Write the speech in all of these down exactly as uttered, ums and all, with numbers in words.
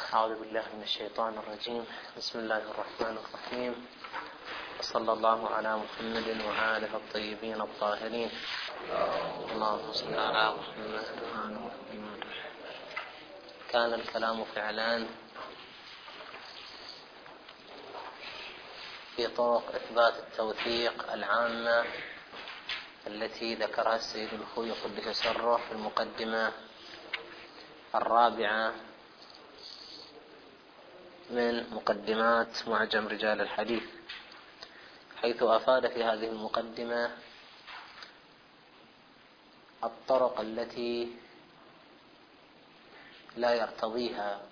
أعوذ بالله من الشيطان الرجيم. بسم الله الرحمن الرحيم، وصلى الله على محمد وآله الطيبين الطاهرين. اللهم صل على محمد وآل محمد. كان الكلام فعلا في طرق إثبات التوثيق العامة التي ذكرها السيد الخوي قدس سره في المقدمة الرابعة من مقدمات معجم رجال الحديث، حيث أفاد في هذه المقدمة الطرق التي لا يرتضيها،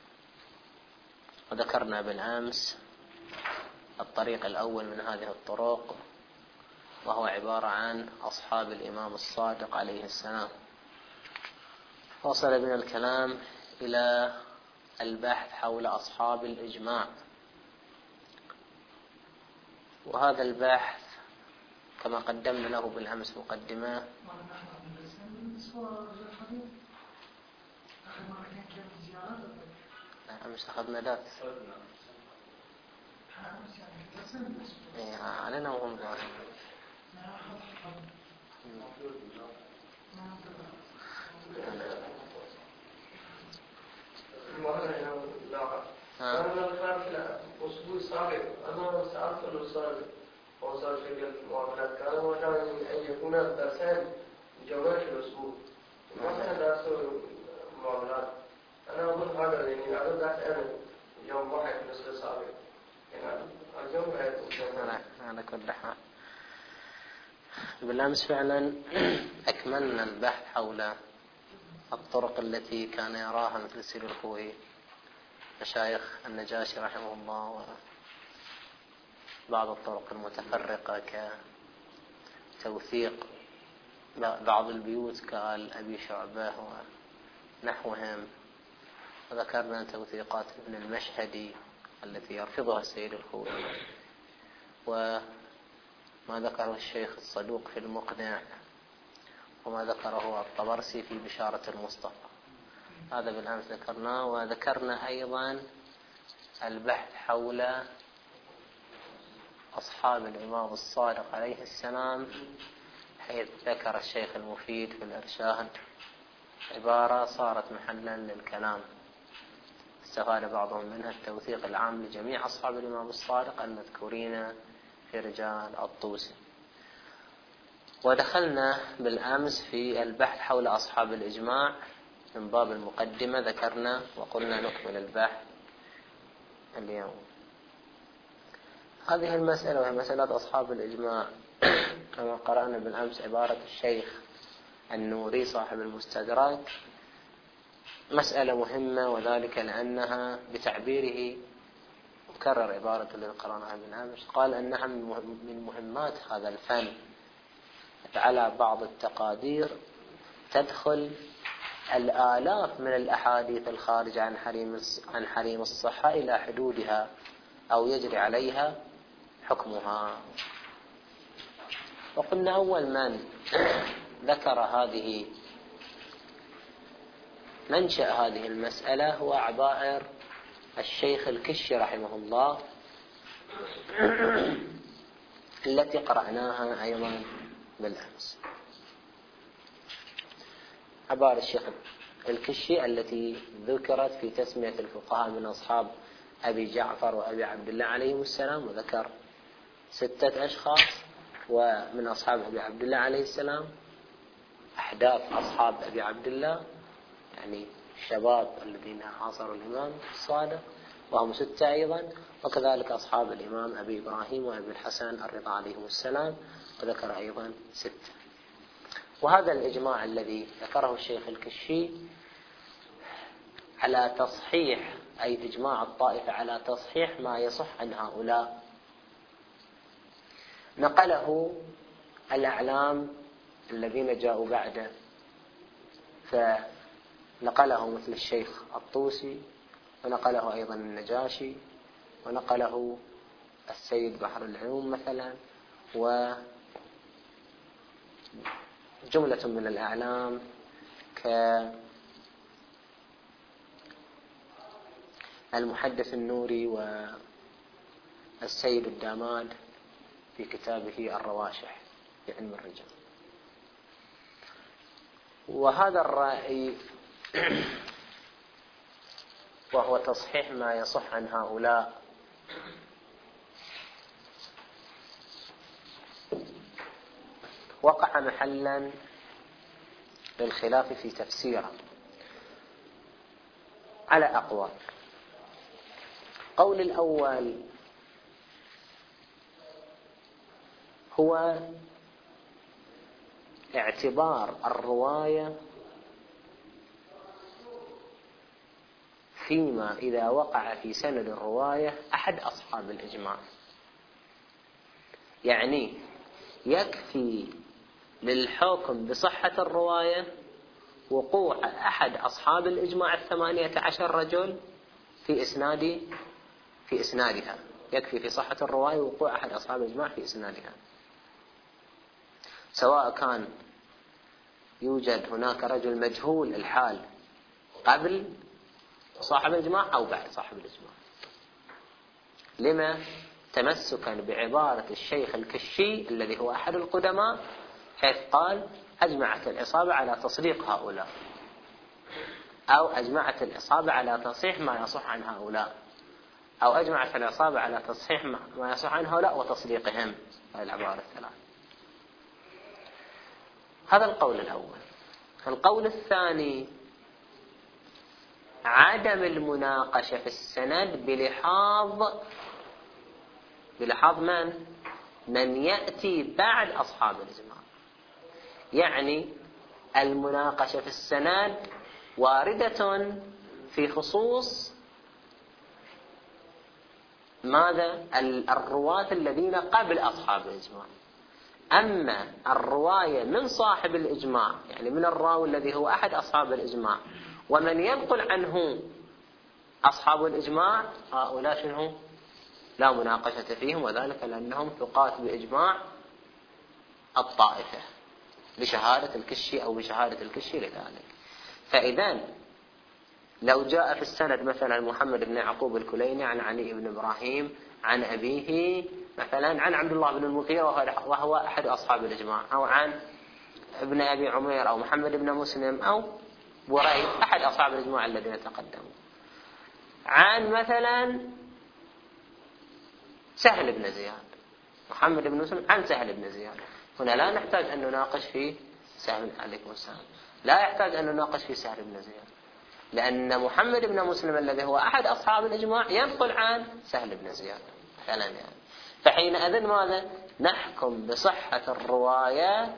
وذكرنا بالأمس الطريق الأول من هذه الطرق، وهو عبارة عن أصحاب الإمام الصادق عليه السلام. وصل بنا الكلام إلى البحث حول أصحاب الإجماع، وهذا البحث كما قدمنا له بالأمس مقدمة. أمس أخذنا ذات علينا وهم ظاهر. أنا كان في الأسبوع السابق أنا سألت الأستاذ وصار في المعاملات، كان وجدان أن يكون درسان جوال في الأسبوع، مثلا درس المعاملات. أنا أظن هذا يعني هذا درس أنا يوم واحد في الأسبوع السابق، يعني اليوم هذا على كل حال. بالأمس فعلا أكملنا البحث حول الطرق التي كان يراها مثل السيد الخوي مشايخ النجاشي رحمه الله، وبعض الطرق المتفرقة كتوثيق بعض البيوت كآل أبي شعبة ونحوهم، وذكرنا توثيقات ابن المشهدي التي يرفضها السيد الخوي، وما ذكره الشيخ الصدوق في المقنع، وما ذكره الطبرسي في بشارة المصطفى. هذا بالأمس ذكرناه. وذكرنا أيضا البحث حول أصحاب الإمام الصادق عليه السلام، حيث ذكر الشيخ المفيد في الإرشاد عبارة صارت محلا للكلام، استفاد بعضهم منها التوثيق العام لجميع أصحاب الإمام الصادق المذكورين في رجال الطوسي. ودخلنا بالأمس في البحث حول أصحاب الإجماع من باب المقدمة، ذكرنا وقلنا نكمل البحث اليوم. هذه المسألة وهي مسألة أصحاب الإجماع كما قرأنا بالأمس عبارة الشيخ النوري صاحب المستدرك، مسألة مهمة، وذلك لأنها بتعبيره مكرر عبارة التي قرأناها بالأمس، قال أنها من مهمات هذا الفن. على بعض التقادير تدخل الآلاف من الأحاديث الخارجة عن حريم عن حريم الصحة إلى حدودها أو يجري عليها حكمها. وقلنا أول من ذكر هذه منشأ هذه المسألة هو عبائر الشيخ الكشي رحمه الله التي قرأناها أيضا بالأمس. عبارة الشيخ الكشي التي ذكرت في تسمية الفقهاء من أصحاب أبي جعفر وأبي عبد الله عليهم السلام، وذكر ستة أشخاص، ومن أصحاب أبي عبد الله عليه السلام أحداث أصحاب أبي عبد الله، يعني الشباب الذين عاصروا الإمام الصادق وهم ستة أيضا، وكذلك أصحاب الإمام أبي إبراهيم وأبي الحسن الرضا عليهم السلام، وذكر أيضا ستة. وهذا الإجماع الذي ذكره الشيخ الكشي على تصحيح، أي إجماع الطائفة على تصحيح ما يصح عن هؤلاء، نقله الأعلام الذين جاءوا بعده، فنقله مثل الشيخ الطوسي، ونقله أيضا النجاشي، ونقله السيد بحر العلوم مثلا، وجملة من الأعلام المحدث النوري والسيد الداماد في كتابه الرواشح في علم الرجال. وهذا الرأي وهو تصحيح ما يصح عن هؤلاء وقع محلا للخلاف في تفسيره على أقوال. قول الأول هو اعتبار الرواية فيما إذا وقع في سند الرواية أحد أصحاب الإجماع. يعني يكفي للحكم بصحة الرواية وقوع أحد أصحاب الإجماع الثمانية عشر رجل في إسناد في إسنادها. يكفي في صحة الرواية وقوع أحد أصحاب الإجماع في إسنادها، سواء كان يوجد هناك رجل مجهول الحال قبل صاحب الإجماع أو بعد صاحب الإجماع. لما؟ تمسكا بعبارة الشيخ الكشي الذي هو أحد القدماء، حيث قال أجمعت الإصابة على تصديق هؤلاء، أو أجمعت الإصابة على تصحيح ما يصح عن هؤلاء، أو أجمعت الإصابة على تصحيح ما يصح عن هؤلاء وتصديقهم. هذه العبارة الثلاث. هذا القول الأول. القول الثاني عدم المناقشة في السند بلحاظ بلحاظ من؟ من يأتي بعد أصحاب الإجماع. يعني المناقشة في السند واردة في خصوص ماذا؟ الرواة الذين قبل أصحاب الإجماع. أما الرواية من صاحب الإجماع، يعني من الراوي الذي هو أحد أصحاب الإجماع ومن ينقل عنه أصحاب الإجماع، هؤلاء شنو؟ لا مناقشة فيهم، وذلك لأنهم ثقات بإجماع الطائفة بشهادة الكشي أو بشهادة الكشي لذلك. فإذا لو جاء في السند مثلا محمد بن يعقوب الكليني عن علي بن إبراهيم عن أبيه مثلا عن عبد الله بن المغيرة وهو أحد أصحاب الإجماع، أو عن ابن أبي عمير أو محمد بن مسلم أو بريد أحد أصحاب الإجماع الذين تقدموا، عن مثلا سهل بن زياد، محمد بن مسلم عن سهل بن زياد، هنا لا نحتاج أن نناقش في سهل عليكم السلام، لا يحتاج أن نناقش في سهل بن زياد، لأن محمد بن مسلم الذي هو أحد أصحاب الإجماع ينقل عن سهل بن زياد مثلا. يعني فحينئذ ماذا؟ نحكم بصحة الرواية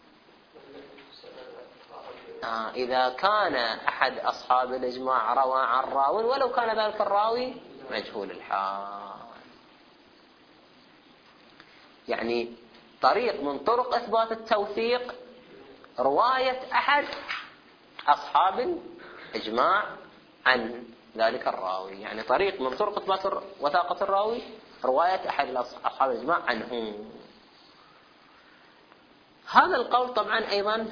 آه إذا كان أحد أصحاب الإجماع روى عن راوي ولو كان ذلك الراوي مجهول الحال. يعني طريق من طرق إثبات التوثيق رواية أحد أصحاب الإجماع عن ذلك الراوي، يعني طريق من طرق إثبات وثاقة الراوي رواية أحد أصحاب الإجماع عنه. هذا القول طبعا أيضا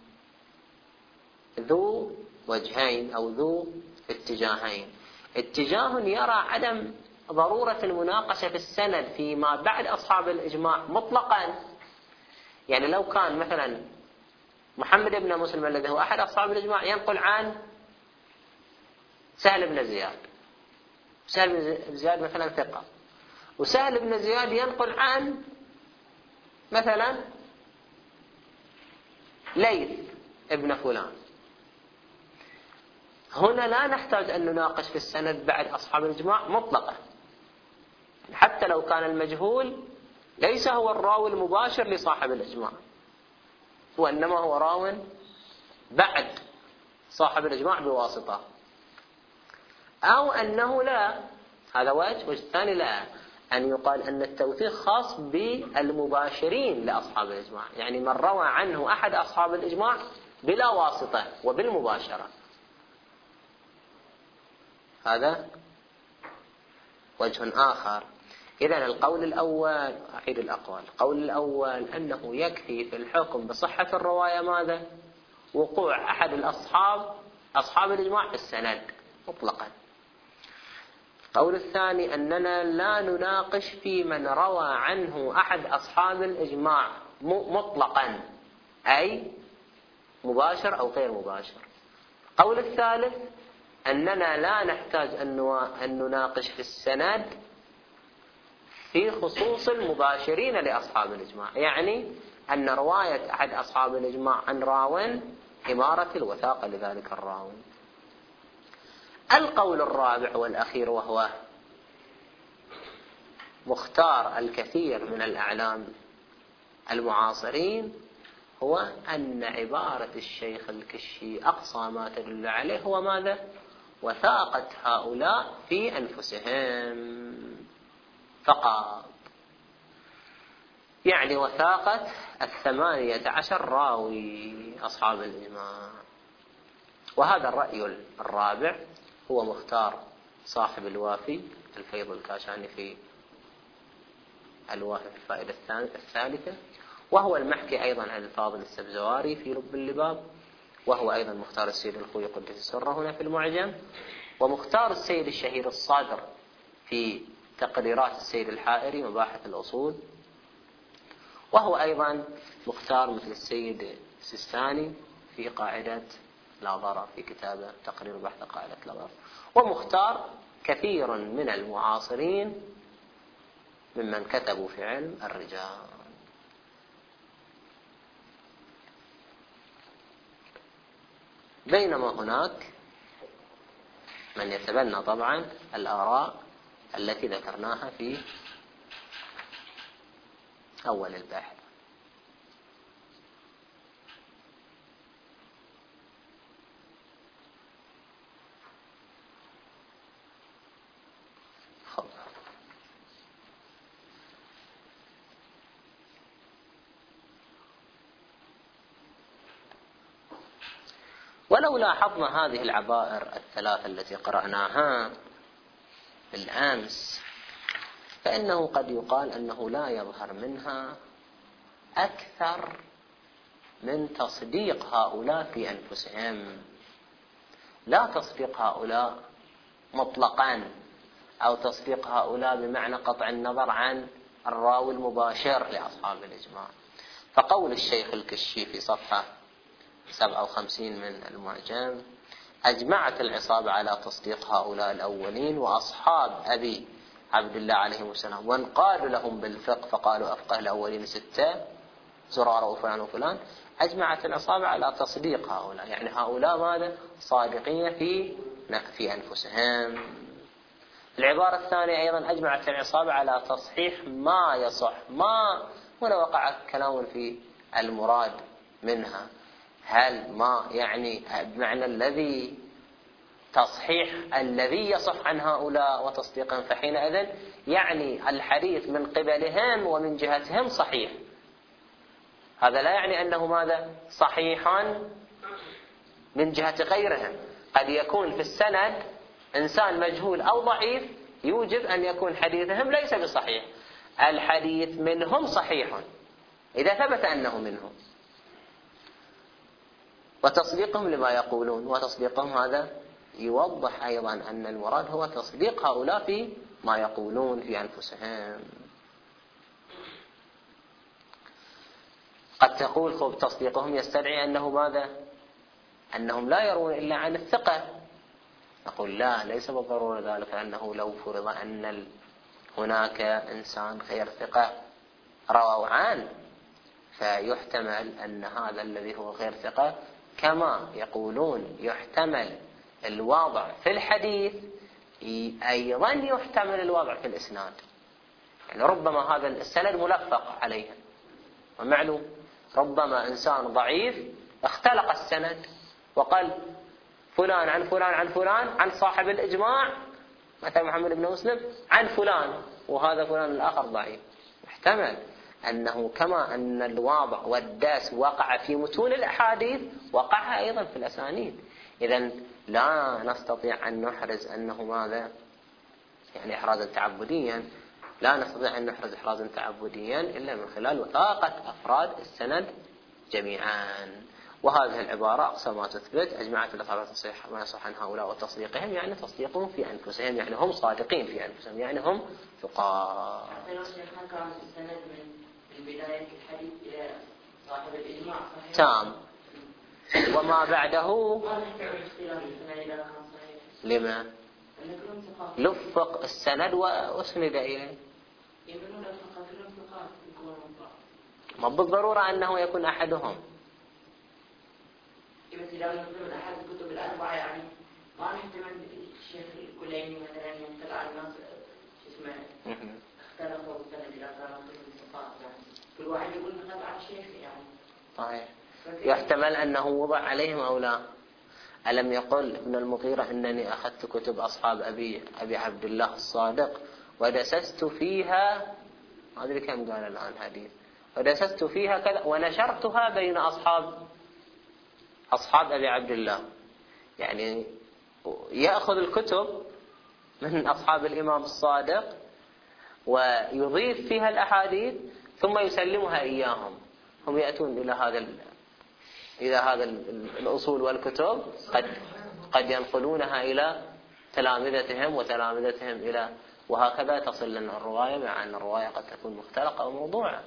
ذو وجهين أو ذو اتجاهين. اتجاه يرى عدم ضرورة المناقشة في السند فيما بعد أصحاب الإجماع مطلقا، يعني لو كان مثلا محمد بن مسلم الذي هو أحد أصحاب الإجماع ينقل عن سهل بن زياد، سهل بن زياد مثلا ثقة، وسهل بن زياد ينقل عن مثلا ليث ابن فلان، هنا لا نحتاج أن نناقش في السند بعد أصحاب الإجماع مطلقا، حتى لو كان المجهول ليس هو الراوي المباشر لصاحب الإجماع، وإنما هو راو بعد صاحب الإجماع بواسطة، أو أنه لا، هذا وجه. وجه الثاني لا، أن يقال أن التوثيق خاص بالمباشرين لأصحاب الإجماع، يعني من روى عنه أحد أصحاب الإجماع بلا واسطة وبالمباشرة. هذا وجه آخر. إذن القول الأول، أعيد الأقوال، القول الأول أنه يكفي في الحكم بصحة الرواية ماذا؟ وقوع أحد الأصحاب أصحاب الإجماع في السند مطلقا. القول الثاني أننا لا نناقش في من روى عنه أحد أصحاب الإجماع مطلقا، أي مباشر أو غير مباشر. القول الثالث أننا لا نحتاج أن نناقش في السند في خصوص المباشرين لأصحاب الإجماع، يعني أن رواية أحد أصحاب الإجماع عن راو إمارة الوثاقة لذلك الراوي. القول الرابع والأخير وهو مختار الكثير من الأعلام المعاصرين هو أن عبارة الشيخ الكشي أقصى ما تدل عليه هو ماذا؟ وثاقة هؤلاء في أنفسهم فقط، يعني وثاقة الثمانية عشر راوي أصحاب الإجماع. وهذا الرأي الرابع هو مختار صاحب الوافي الفيض الكاشاني في الوافي في الفائدة الثالثة، وهو المحكي أيضا عن الفاضل السبزواري في لب اللباب، وهو أيضا مختار السيد الخوي قدس سره هنا في المعجم، ومختار السيد الشهير الصادر في تقريرات السيد الحائري مباحث الأصول، وهو أيضا مختار مثل السيد السيستاني في قاعدة لا ضرر في كتابه تقرير بحث قاعدة لا ضرر، ومختار كثير من المعاصرين ممن كتبوا في علم الرجال. بينما هناك من يتبنى طبعا الآراء التي ذكرناها في أول البحث. ولو لاحظنا هذه العبائر الثلاثة التي قرأناها بالأمس فإنه قد يقال أنه لا يظهر منها أكثر من تصديق هؤلاء في أنفسهم، لا تصديق هؤلاء مطلقا أو تصديق هؤلاء بمعنى قطع النظر عن الراوي المباشر لأصحاب الإجماع. فقول الشيخ الكشي في صفحة سبعة وخمسين من المعجم: أجمعت العصابة على تصديق هؤلاء الأولين وأصحاب أبي عبد الله عليهم السلام، وانقادوا لهم بالفقه فقالوا أفقه الأولين ستة زرارة وفلان وفلان. أجمعت العصابة على تصديق هؤلاء، يعني هؤلاء ماذا؟ صادقين في في أنفسهم. العبارة الثانية أيضا: أجمعت العصابة على تصحيح ما يصح، ما ولا وقع كلام في المراد منها، هل ما يعني بمعنى الذي تصحيح الذي يصح عن هؤلاء وتصديقهم، فحينئذ يعني الحديث من قبلهم ومن جهتهم صحيح. هذا لا يعني أنه ماذا؟ صحيحا من جهة غيرهم. قد يكون في السند إنسان مجهول أو ضعيف يوجب أن يكون حديثهم ليس بصحيح، الحديث منهم صحيح إذا ثبت أنه منهم، وتصديقهم لما يقولون. وتصديقهم هذا يوضح أيضا أن المراد هو تصديق هؤلاء في ما يقولون في أنفسهم. قد تقول خب تصديقهم يستدعي أنه ماذا؟ أنهم لا يرون إلا عن الثقة. نقول لا، ليس بالضرورة ذلك، أنه لو فرض أن هناك إنسان غير ثقة رووا عنه فيحتمل أن هذا الذي هو غير ثقة كما يقولون يحتمل الوضع في الحديث أيضا يحتمل الوضع في الإسناد، يعني ربما هذا السند ملفق عليه، ومعلوم ربما إنسان ضعيف اختلق السند وقال فلان عن فلان عن فلان عن صاحب الإجماع مثلا محمد بن مسلم عن فلان، وهذا فلان الآخر ضعيف. محتمل أنه كما أن الواضع والداس وقع في متون الأحاديث وقع أيضا في الأسانيد. إذن لا نستطيع أن نحرز أنه ماذا؟ يعني إحرازا تعبديا، لا نستطيع أن نحرز إحرازا تعبديا إلا من خلال وثاقة أفراد السند جميعا. وهذه العبارة أقصى ما تثبت أجمعت الأصحاب تصحيح ما يصح عن هؤلاء وتصديقهم، يعني تصديقهم في أنفسهم، يعني هم صادقين في أنفسهم، يعني هم ثقات. حتى لو شيخنا كان السند من بداية الحديث إلى صاحب الإجماع صحيح تام، وما بعده ما نحتاج اختلاف السند إلى كان صحيح. لما لفق السند وأسند إليه، يقولون الفقه في الانفقاد يكون ما بالضرورة أنه يكون أحدهم. بس إذا نقول أحد الكتب الأربعة يعني ما نحتمل الشيخ الكليني مثلا ينقل عن الناس اسمه اختلفوا بالسند إلى كان الانفقاد، يعني كل واحد يقول نقل عن الشيخ يعني. صحيح. يحتمل أنه وضع عليهم أو لا. ألم يقل ابن المغيرة إنني أخذت كتب أصحاب أبي أبي عبد الله الصادق ودسست فيها، ما أدري كم قال الآن حديث، ودسست فيها كذا ونشرتها بين أصحاب أصحاب أبي عبد الله، يعني يأخذ الكتب من أصحاب الإمام الصادق ويضيف فيها الأحاديث ثم يسلمها إياهم. هم يأتون إلى هذا إلى هذا الأصول والكتب قد قد ينقلونها إلى تلامذتهم وتلامذتهم إلى، وهكذا تصل لنا الرواية، مع أن الرواية قد تكون مختلقة أو موضوعة.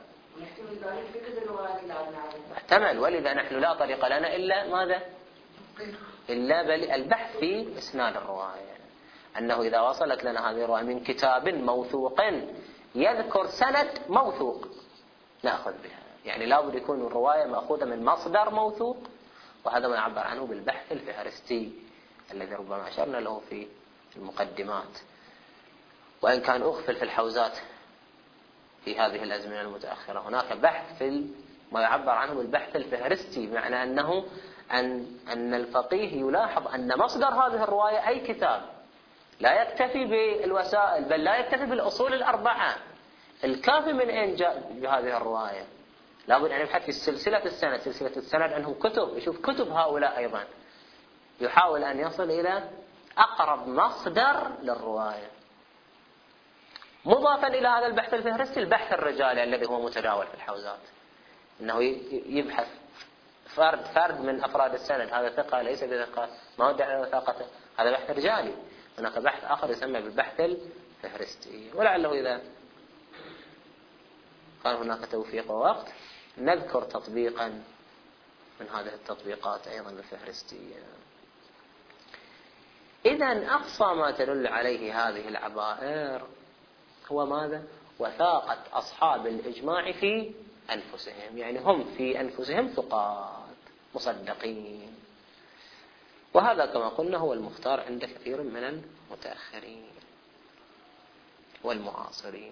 احتمل، ولذا نحن لا طريق لنا إلا ماذا؟ إلا بل البحث في إسناد الرواية، أنه إذا وصلت لنا هذه الرواية من كتاب موثوق يذكر سند موثوق نأخذ بها، يعني لا بد يكون الرواية مأخوذة من مصدر موثوق، وهذا ما يعبر عنه بالبحث الفهرستي الذي ربما أشرنا له في المقدمات، وإن كان أغفل في الحوزات في هذه الأزمنة المتأخرة. هناك بحث في ما يعبر عنه بالبحث الفهرستي، معنى أنه أن أن الفقيه يلاحظ أن مصدر هذه الرواية أي كتاب، لا يكتفي بالوسائل بل لا يكتفي بالأصول الأربعة، الكافي من أين جاء بهذه الرواية، لابد أن يبحث في سلسلة السند، سلسلة السند عندهم كتب، يشوف كتب هؤلاء أيضا، يحاول أن يصل إلى أقرب مصدر للرواية. مضافا إلى هذا البحث الفهرستي البحث الرجالي الذي هو متداول في الحوزات، أنه يبحث فرد فرد من أفراد السند، هذا ثقة ليس بثقة، ما هو دعوة وثاقته، هذا بحث رجالي. هناك بحث آخر يسمى بالبحث الفهرستي، ولعله إذا كان هناك توفيق ووقت نذكر تطبيقا من هذه التطبيقات أيضا الفهرستية. إذن أقصى ما تدل عليه هذه العبائر هو ماذا؟ وثاقة أصحاب الإجماع في أنفسهم، يعني هم في أنفسهم ثقات مصدقين، وهذا كما قلنا هو المختار عند كثير من المتأخرين والمعاصرين.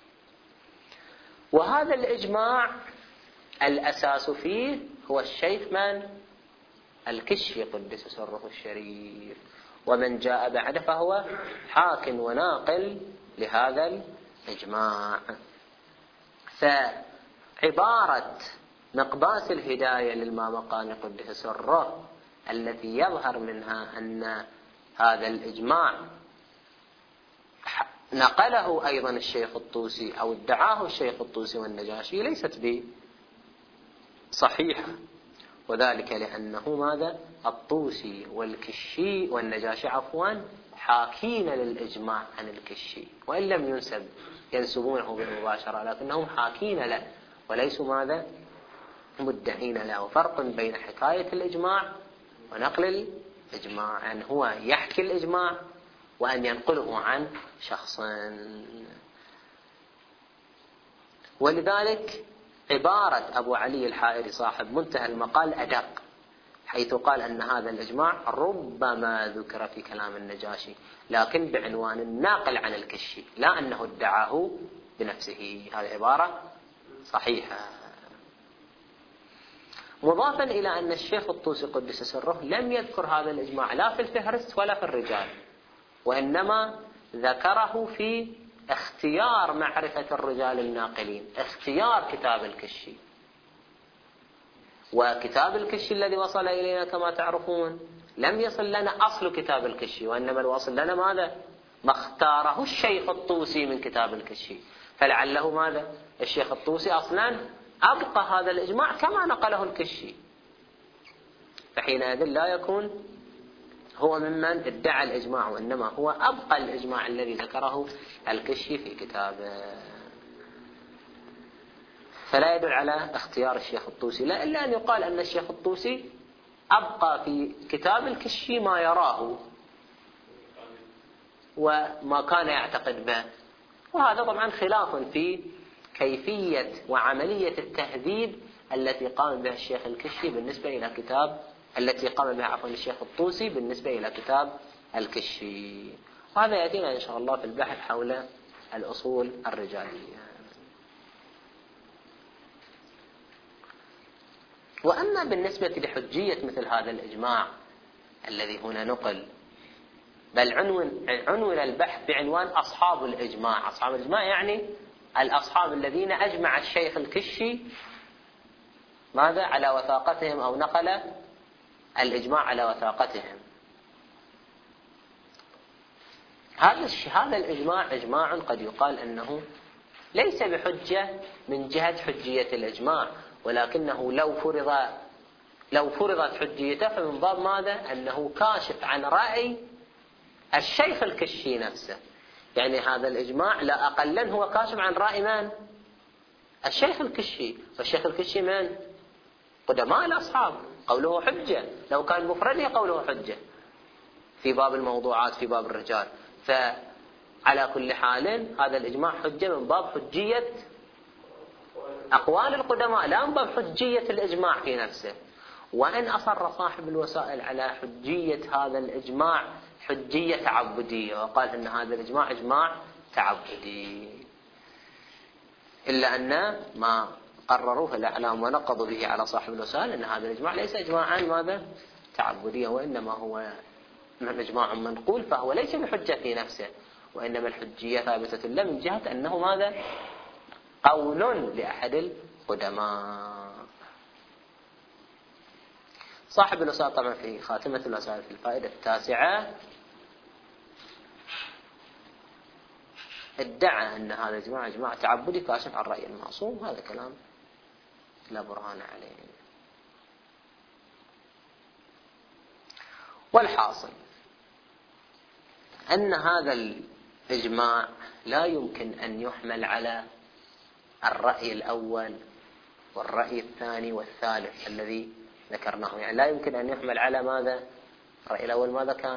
وهذا الإجماع الأساس فيه هو الشيخ من؟ الكشي قدس سره الشريف، ومن جاء بعده فهو حاك وناقل لهذا الإجماع. فعبارة مقباس الهداية للمامقاني قدس سره التي يظهر منها أن هذا الإجماع نقله أيضا الشيخ الطوسي أو ادعاه الشيخ الطوسي والنجاشي ليست بصحيحة، وذلك لأنه ماذا؟ الطوسي والكشي والنجاشي عفوا حاكين للإجماع عن الكشي، وإن لم ينسب ينسبونه بالمباشرة، لكنهم حاكين له وليسوا ماذا؟ مدعين له. وفرق بين حكاية الإجماع ونقل الإجماع، أن هو يحكي الإجماع وأن ينقله عن شخص. ولذلك عبارة أبو علي الحائري صاحب منتهى المقال أدق، حيث قال أن هذا الإجماع ربما ذكر في كلام النجاشي لكن بعنوان الناقل عن الكشي، لا أنه ادعاه بنفسه. هذه عبارة صحيحة. مضافا إلى أن الشيخ الطوسي قدس سره لم يذكر هذا الإجماع لا في الفهرست ولا في الرجال، وإنما ذكره في اختيار معرفة الرجال الناقلين، اختيار كتاب الكشي. وكتاب الكشي الذي وصل إلينا كما تعرفون لم يصل لنا أصل كتاب الكشي، وإنما الوصل لنا ماذا؟ ما اختاره الشيخ الطوسي من كتاب الكشي، فلعله ماذا؟ الشيخ الطوسي أصلا أبقى هذا الإجماع كما نقله الكشي، فحينئذ لا يكون هو ممن ادعى الإجماع، وإنما هو أبقى الإجماع الذي ذكره الكشي في كتابه. فلا يدل على اختيار الشيخ الطوسي، لا إلا أن يقال أن الشيخ الطوسي أبقى في كتاب الكشي ما يراه وما كان يعتقد به، وهذا طبعا خلاف في كيفية وعملية التهذيب التي قام بها الشيخ الكشي بالنسبة إلى كتاب التي قام بها عفوا الشيخ الطوسي بالنسبة إلى كتاب الكشي. وهذا يأتينا إن شاء الله في البحث حول الأصول الرجالية. وأما بالنسبة لحجية مثل هذا الإجماع الذي هنا نقل، بل عنون, عنون البحث بعنوان أصحاب الإجماع. أصحاب الإجماع يعني الأصحاب الذين أجمع الشيخ الكشي ماذا على وثاقتهم أو نقل الإجماع على وثاقتهم. هذا هذا الإجماع إجماع قد يقال أنه ليس بحجة من جهة حجية الإجماع، ولكنه لو فرض لو فرضت حجيته فمن باب ماذا؟ أنه كاشف عن رأي الشيخ الكشي نفسه. يعني هذا الإجماع لا أقل هو كاشف عن رأي من؟ الشيخ الكشي. والشيخ الكشي من؟ قدماء الأصحاب، قوله حجة، لو كان مفرده قوله حجة في باب الموضوعات في باب الرجال. فعلى كل حال هذا الإجماع حجة من باب حجية أقوال القدماء، لا من باب حجية الإجماع في نفسه. وأن أصر صاحب الوسائل على حجية هذا الإجماع حجية تعبدية، وقال أن هذا الإجماع إجماع تعبدي، إلا أن ما قرروا في الإعلام ونقضوا به على صاحب الوسائل أن هذا الإجماع ليس إجماعا ماذا تعبدية، وإنما هو إجماع منقول، فهو ليس بحجة في نفسه، وإنما الحجية ثابتة له من جهة أنه ماذا قول لأحد القدماء. صاحب الوسائل طبعا في خاتمة الوسائل في الفائدة التاسعة ادعى أن هذا الإجماع إجماع تعبدي كاشف عن رأي المعصوم. هذا كلام لا برهان عليه. والحاصل أن هذا الإجماع لا يمكن أن يحمل على الرأي الأول والرأي الثاني والثالث الذي ذكرناه. يعني لا يمكن أن يحمل على ماذا؟ الرأي الأول ماذا كان؟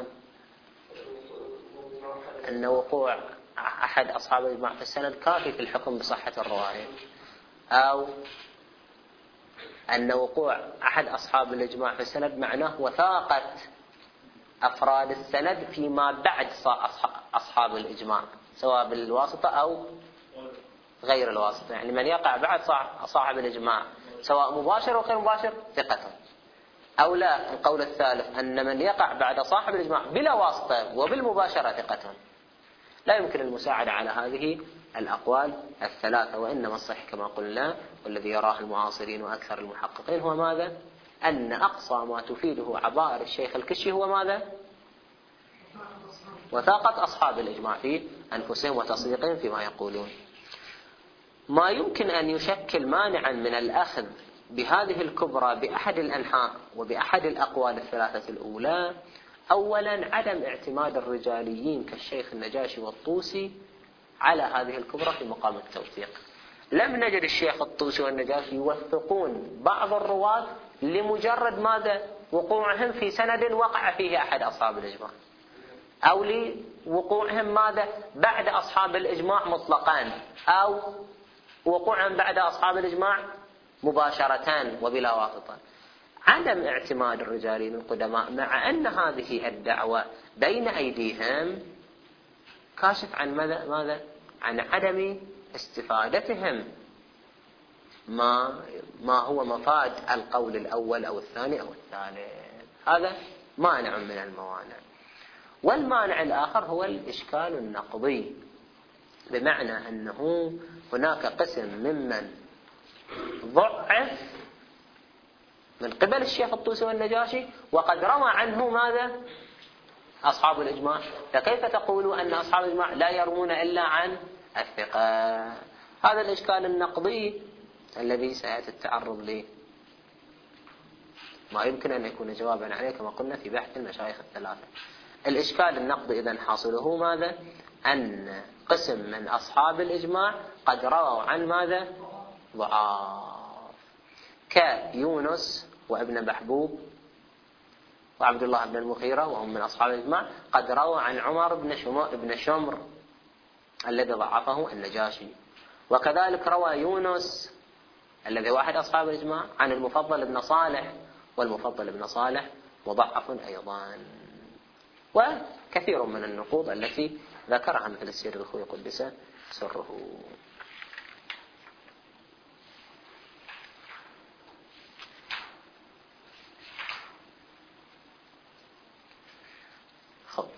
أن وقوع أحد أصحاب الإجماع في السند كافي في الحكم بصحة الرواية، أو أن وقوع أحد أصحاب الإجماع في السند معناه وثاقة أفراد السند فيما بعد أصحاب الإجماع سواء بالواسطة أو غير الواسطة. يعني من يقع بعد صاحب الإجماع سواء مباشر أو غير مباشر ثقة. أو لا، القول الثالث أن من يقع بعد صاحب الإجماع بلا واسطة وبالمباشرة ثقة. لا يمكن المساعدة على هذه الأقوال الثلاثة، وإنما الصحيح كما قلنا والذي يراه المعاصرين وأكثر المحققين هو ماذا؟ أن أقصى ما تفيده عبائر الشيخ الكشي هو ماذا؟ وثاقة أصحاب الإجماع في أنفسهم وتصديقهم فيما يقولون. ما يمكن أن يشكل مانعا من الأخذ بهذه الكبرى بأحد الأنحاء وبأحد الأقوال الثلاثة الأولى: أولا عدم اعتماد الرجاليين كالشيخ النجاشي والطوسي على هذه الكبرى في مقام التوثيق. لم نجد الشيخ الطوسي والنجاشي يوثقون بعض الرواة لمجرد ماذا؟ وقوعهم في سند وقع فيه أحد أصحاب الإجماع، أو لوقوعهم ماذا؟ بعد أصحاب الإجماع مطلقان، أو وقوعهم بعد أصحاب الإجماع مباشرة وبلا واسطة. عدم اعتماد الرجالين القدماء مع أن هذه الدعوة بين أيديهم كاشف عن ماذا؟ ماذا؟ عن عدم استفادتهم ما ما هو مفاد القول الأول أو الثاني أو الثالث. هذا مانع من الموانع. والمانع الآخر هو الإشكال النقضي، بمعنى أنه هناك قسم ممن ضعف من قبل الشيخ الطوسي والنجاشي وقد روى عنه ماذا؟ أصحاب الإجماع. فكيف تقولوا أن أصحاب الإجماع لا يروون إلا عن الثقة؟ هذا الإشكال النقضي الذي سيأتي التعرض ما يمكن أن يكون جوابا عليه كما قلنا في بحث المشايخ الثلاثة. الإشكال النقد إذن حاصله ماذا؟ أن قسم من أصحاب الإجماع قد رووا عن ماذا؟ ضعاف، كيونس وابن محبوب وعبد الله بن المغيرة وهم من أصحاب الإجماع، قد رووا عن عمر بن شمر الذي ضعفه النجاشي، وكذلك روى يونس الذي واحد أصحاب الإجماع عن المفضل بن صالح، والمفضل بن صالح مضعف أيضا. وكثير من النقوض التي ذكرها مثل السير الخوي قدس سره. خب.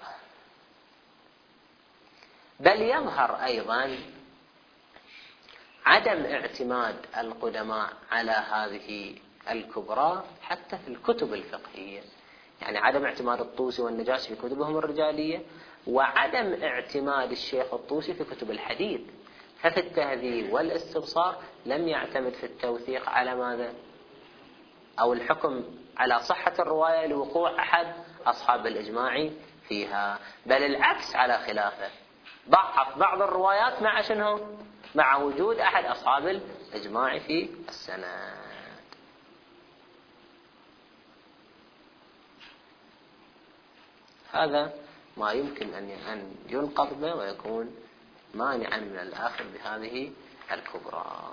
بل يظهر أيضا عدم اعتماد القدماء على هذه الكبرى حتى في الكتب الفقهية، يعني عدم اعتماد الطوسي والنجاشي في كتبهم الرجالية، وعدم اعتماد الشيخ الطوسي في كتب الحديث. ففي التهذيب والاستبصار لم يعتمد في التوثيق على ماذا؟ أو الحكم على صحة الرواية لوقوع أحد أصحاب الإجماع فيها، بل العكس على خلافه، ضعف بعض الروايات مع شنو؟ مع وجود أحد أصحاب الإجماع في السند. هذا ما يمكن أن ينقض به ويكون مانعا من الآخر بهذه الكبرى.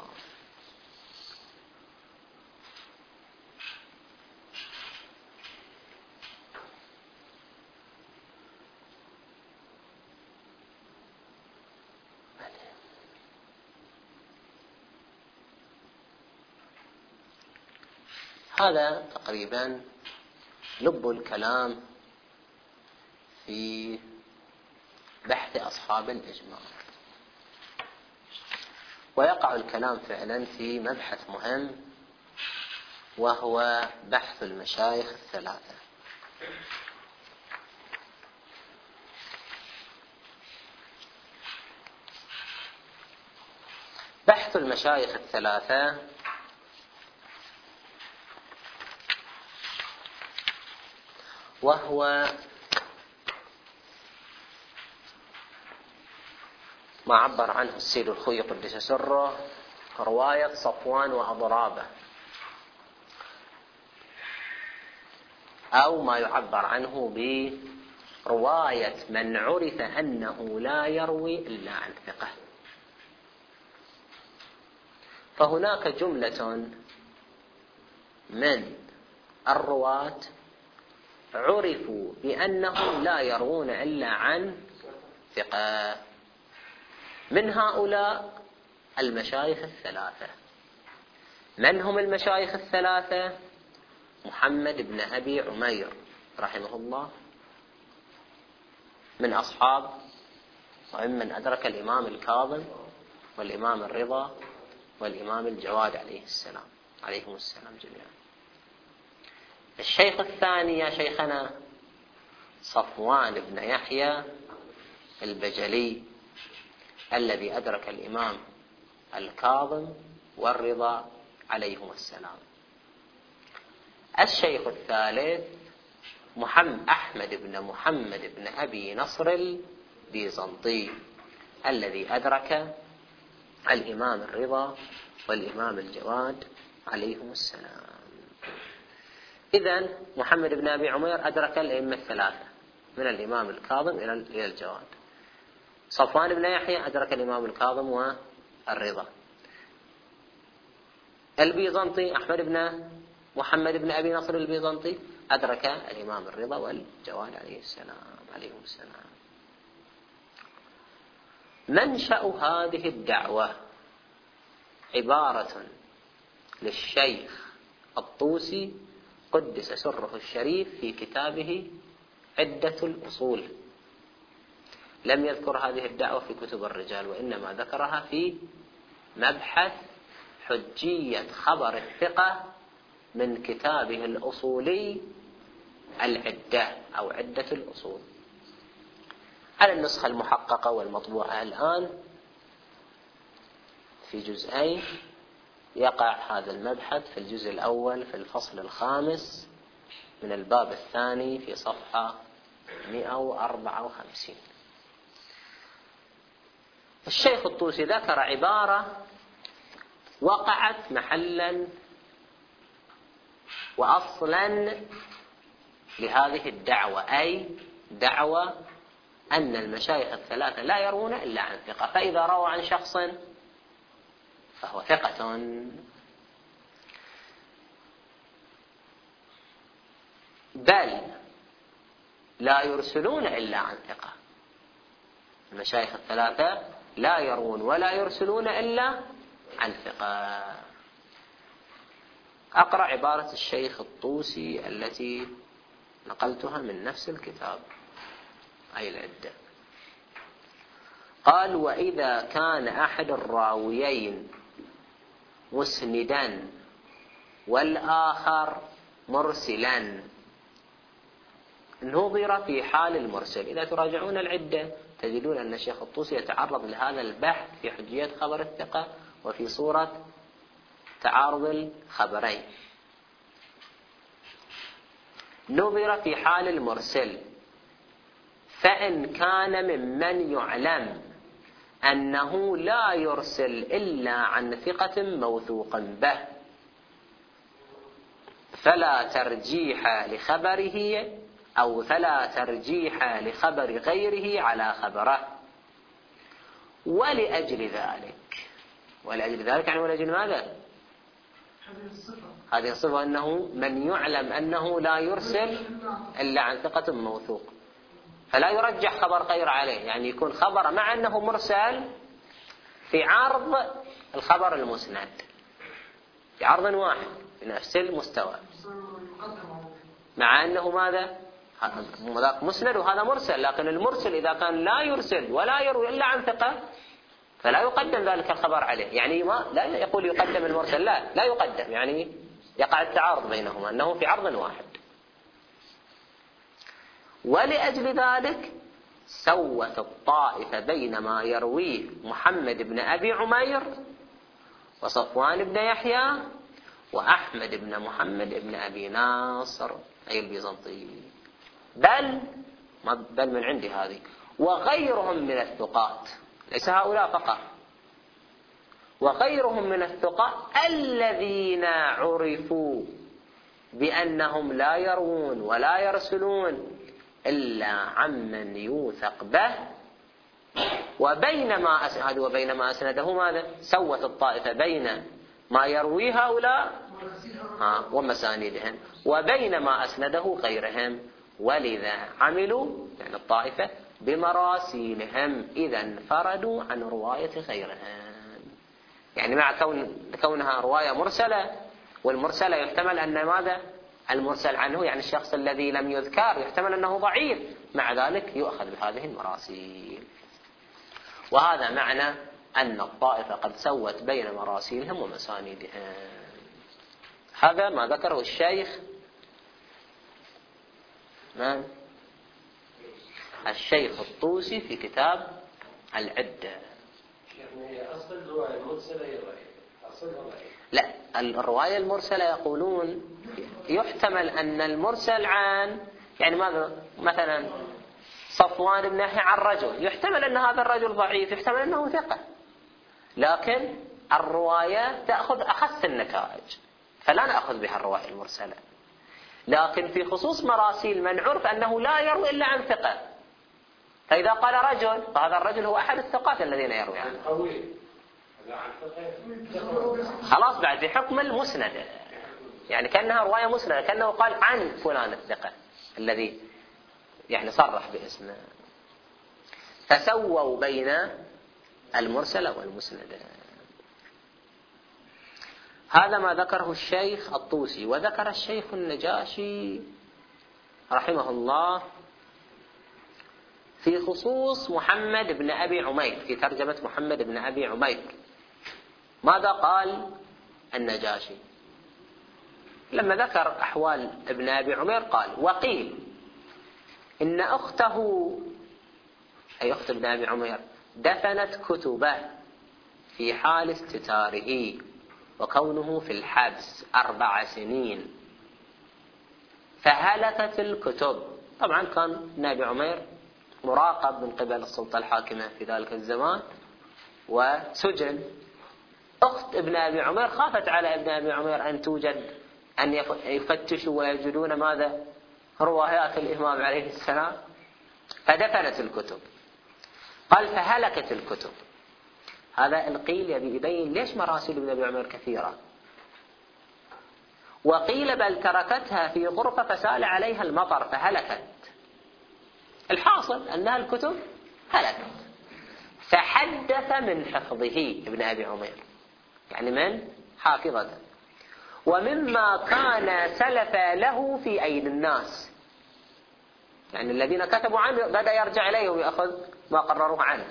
هذا تقريبا لب الكلام في بحث أصحاب الإجماع. ويقع الكلام فعلا في مبحث مهم، وهو بحث المشايخ الثلاثة. بحث المشايخ الثلاثة وهو ما عبر عنه السيد الخوي قدس سره رواية صفوان وأضرابه، أو ما يعبر عنه برواية من عرف أنه لا يروي إلا عن ثقة. فهناك جملة من الرواة عرفوا بأنهم لا يروون إلا عن ثقة، من هؤلاء المشايخ الثلاثة. من هم المشايخ الثلاثة؟ محمد بن أبي عمير رحمه الله، من أصحاب ومن أدرك الإمام الكاظم والإمام الرضا والإمام الجواد عليه السلام عليهم السلام جميعا. الشيخ الثاني يا شيخنا صفوان بن يحيى البجلي الذي أدرك الإمام الكاظم والرضا عليهم السلام. الشيخ الثالث محمد أحمد بن محمد بن أبي نصر البيزنطي الذي أدرك الإمام الرضا والإمام الجواد عليهم السلام. إذن محمد بن أبي عمير أدرك الأئمة الثلاثة من الإمام الكاظم إلى الجواد. صفوان بن يحيى أدرك الإمام الكاظم والرضا. البيزنطي أحمد بن محمد بن أبي نصر البيزنطي أدرك الإمام الرضا والجواد عليه السلام عليهم السلام. منشأ هذه الدعوة عبارة للشيخ الطوسي قدس سره الشريف في كتابه عدة الأصول. لم يذكر هذه الدعوة في كتب الرجال، وإنما ذكرها في مبحث حجية خبر الثقة من كتابه الأصولي العدة أو عدة الأصول، على النسخة المحققة والمطبوعة الآن في جزئين يقع هذا المبحث في الجزء الأول في الفصل الخامس من الباب الثاني في صفحة مئة وأربعة وخمسين. الشيخ الطوسي ذكر عبارة وقعت محلا وأصلا لهذه الدعوة، أي دعوة أن المشايخ الثلاثة لا يروون إلا عن ثقة، فإذا روى عن شخص فهو ثقة. بل لا يرسلون إلا عن ثقة، المشايخ الثلاثة لا يروون ولا يرسلون إلا عن ثقة. أقرأ عبارة الشيخ الطوسي التي نقلتها من نفس الكتاب أي العدة. قال: وإذا كان أحد الراويين مسندا والآخر مرسلا نظر في حال المرسل. إذا تراجعون العدة تجدون أن الشيخ الطوسي يتعرض لهذا البحث في حجية خبر الثقة وفي صورة تعارض الخبرين. نظر في حال المرسل، فإن كان ممن يعلم أنه لا يرسل إلا عن ثقة موثوق به فلا ترجيح لخبره أو فلا ترجيح لخبر غيره على خبره. ولأجل ذلك، ولأجل ذلك يعني ولأجل ماذا؟ هذه الصفة أنه من يعلم أنه لا يرسل إلا عن ثقة موثوق فلا يرجح خبر غير عليه، يعني يكون خبر مع أنه مرسل في عرض الخبر المسند، في عرض واحد في نفس المستوى، مع أنه ماذا؟ ذاك مسند وهذا مرسل، لكن المرسل إذا كان لا يرسل ولا يروي إلا عن ثقة فلا يقدم ذلك الخبر عليه. يعني ما لا يقول يقدم المرسل، لا لا يقدم، يعني يقع التعارض بينهما أنه في عرض واحد. ولأجل ذلك سوت الطائفة بين ما يرويه محمد بن أبي عمير وصفوان بن يحيى وأحمد بن محمد بن أبي ناصر أي البيزنطي، بل بل من عندي هذه وغيرهم من الثقات، ليس هؤلاء فقط، وغيرهم من الثقات الذين عرفوا بأنهم لا يروون ولا يرسلون إلا عمن يوثق به. وبينما أسند وبينما أسنده ماذا؟ سوت الطائفة بين ما يروي هؤلاء ومسانيدهم وبينما أسنده غيرهم، ولذا عملوا يعني الطائفة بمراسيلهم إذا انفردوا عن رواية غيرهم. يعني مع كون كونها رواية مرسلة، والمرسلة يحتمل أن ماذا؟ المرسل عنه يعني الشخص الذي لم يذكر يحتمل أنه ضعيف، مع ذلك يؤخذ بهذه المراسيل. وهذا معنى أن الطائفة قد سوت بين مراسيلهم ومسانيدهم. هذا ما ذكره الشيخ من؟ الشيخ الطوسي في كتاب العدة. يعني أصل الرواية المرسلة هي ضعيفة، أصلها ضعيف. لا، الرواية المرسلة يقولون يحتمل أن المرسل عن يعني ماذا؟ مثلا صفوان بن يحيى عن رجل، يحتمل أن هذا الرجل ضعيف، يحتمل أنه ثقة، لكن الرواية تأخذ أخص النتائج فلا نأخذ بها الرواية المرسلة. لكن في خصوص مراسيل من عرف أنه لا يروي إلا عن ثقة، فإذا قال رجل فهذا الرجل هو أحد الثقات الذين يروي عنه، خلاص بعد في حكم المسند، يعني كأنها رواية مسندة، كأنه قال عن فلان الثقة الذي يعني صرح باسمه. فسووا بين المرسلة والمسندة. هذا ما ذكره الشيخ الطوسي. وذكر الشيخ النجاشي رحمه الله في خصوص محمد بن أبي عمير، في ترجمة محمد بن أبي عمير ماذا قال النجاشي لما ذكر أحوال ابن أبي عمير؟ قال: وقيل إن أخته أي أخت ابن أبي عمير دفنت كتبه في حال استتاره وكونه في الحبس أربع سنين. فهلكت الكتب. طبعا كان ابن أبي عمير مراقب من قبل السلطة الحاكمة في ذلك الزمان وسجن. أخت ابن أبي عمير خافت على ابن أبي عمير أن توجد أن يفتشوا ويجدون ماذا روايات الإمام عليه السلام، فدفنت الكتب. قال فهلكت الكتب. هذا القيل يبي يبين ليش مراسيل ابن أبي عمير كثيرة، وقيل بل تركتها في غرفة فسال عليها المطر فهلكت. الحاصل أنها الكتب هلكت. فحدث من حفظه ابن أبي عمير، يعني من حافظته، ومما كان سلف له في أيدي الناس، يعني الذين كتبوا عنه بدأ يرجع إليه ويأخذ ما قرروه عنه.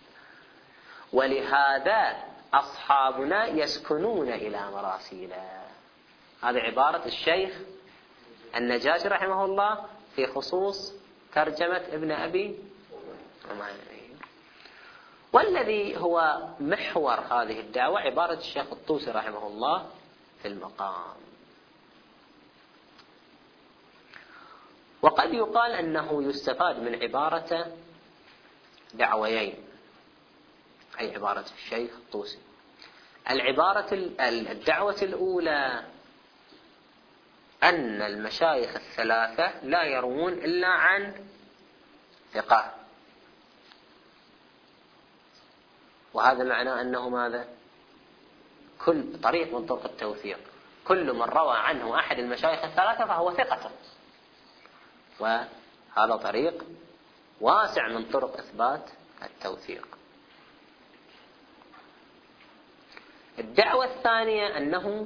ولهذا أصحابنا يسكنون إلى مراسيله. هذه عبارة الشيخ النجاشي رحمه الله في خصوص ترجمة ابن أبي عمير. والذي هو محور هذه الدعوة عبارة الشيخ الطوسي رحمه الله في المقام. وقد يقال أنه يستفاد من عبارة دعويين، أي عبارة الشيخ الطوسي. العبارة الدعوة الأولى أن المشايخ الثلاثة لا يروون إلا عن ثقة، وهذا معناه أنه ماذا؟ كل طريق من طرق التوثيق، كل من روى عنه أحد المشايخ الثلاثة فهو ثقة، وهذا طريق واسع من طرق إثبات التوثيق. الدعوة الثانية أنه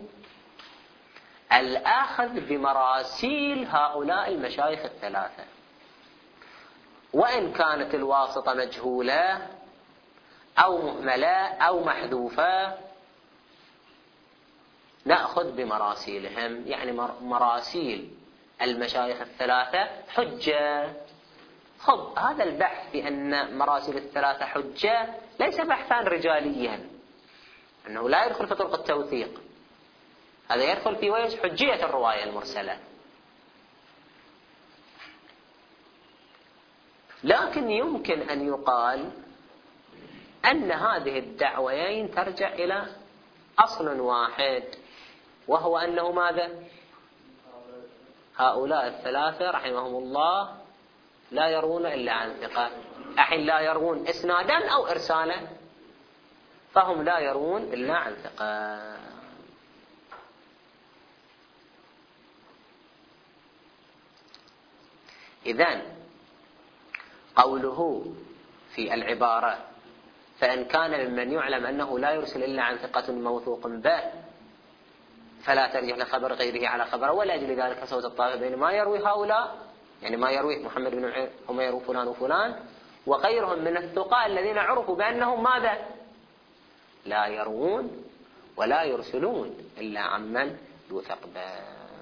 الآخذ بمراسيل هؤلاء المشايخ الثلاثة، وإن كانت الواسطة مجهولة أو مهملة أو محذوفة نأخذ بمراسيلهم. يعني مراسيل المشايخ الثلاثة حجة. خذ هذا البحث بأن مراسيل الثلاثة حجة ليس بحثا رجاليا، أنه لا يدخل في طرق التوثيق، هذا يدخل في وجه حجية الرواية المرسلة. لكن يمكن أن يقال أن هذه الدعويين ترجع إلى أصل واحد، وهو أنه ماذا؟ هؤلاء الثلاثة رحمهم الله لا يروون إلا عن ثقة. أحين لا يروون إسنادا أو إرسالا، فهم لا يروون إلا عن ثقة. إذن قوله في العبارة فإن كان ممن يعلم أنه لا يرسل إلا عن ثقة موثوق به فلا ترجح لخبر غيره على خبره، ولأجل ذلك سوت الطائفة بين ما يروي هؤلاء، يعني ما يروي محمد بن عمير وفلان وفلان وغيرهم من الثقاء الذين عرفوا بأنهم ماذا؟ لا يروون ولا يرسلون إلا عمن يوثق به.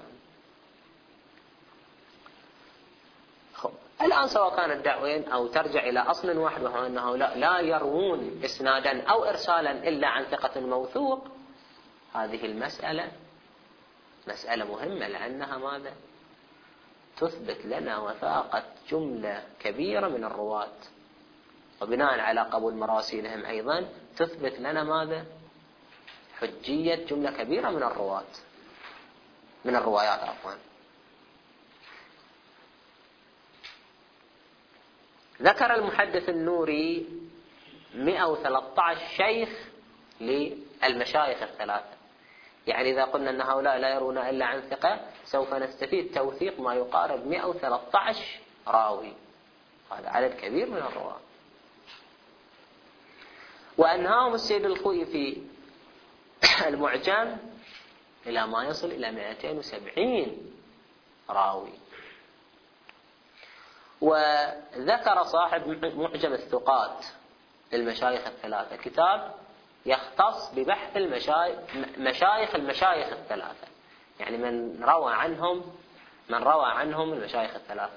الآن سواء كانت دعوين أو ترجع إلى أصل واحد، وهو أنه لا, لا يروون إسنادا أو إرسالا إلا عن ثقة موثوق، هذه المسألة مسألة مهمة، لأنها ماذا؟ تثبت لنا وثاقة جملة كبيرة من الرواة، وبناء على قبول مراسيلهم أيضا تثبت لنا ماذا؟ حجية جملة كبيرة من الرواة من الروايات عفوا. ذكر المحدث النوري مئة وثلاثة عشر شيخ للمشايخ الثلاثة، يعني إذا قلنا أن هؤلاء لا يرون إلا عن ثقة سوف نستفيد توثيق ما يقارب مئة وثلاثة عشر راوي، هذا عدد كبير من الرواة. وأنهاهم السيد الخوئي في المعجم إلى ما يصل إلى مئتين وسبعين راوي. وذكر صاحب معجم الثقات للمشايخ الثلاثة كتاب يختص ببحث المشايخ مشايخ المشايخ الثلاثة، يعني من روى عنهم من روى عنهم المشايخ الثلاثة.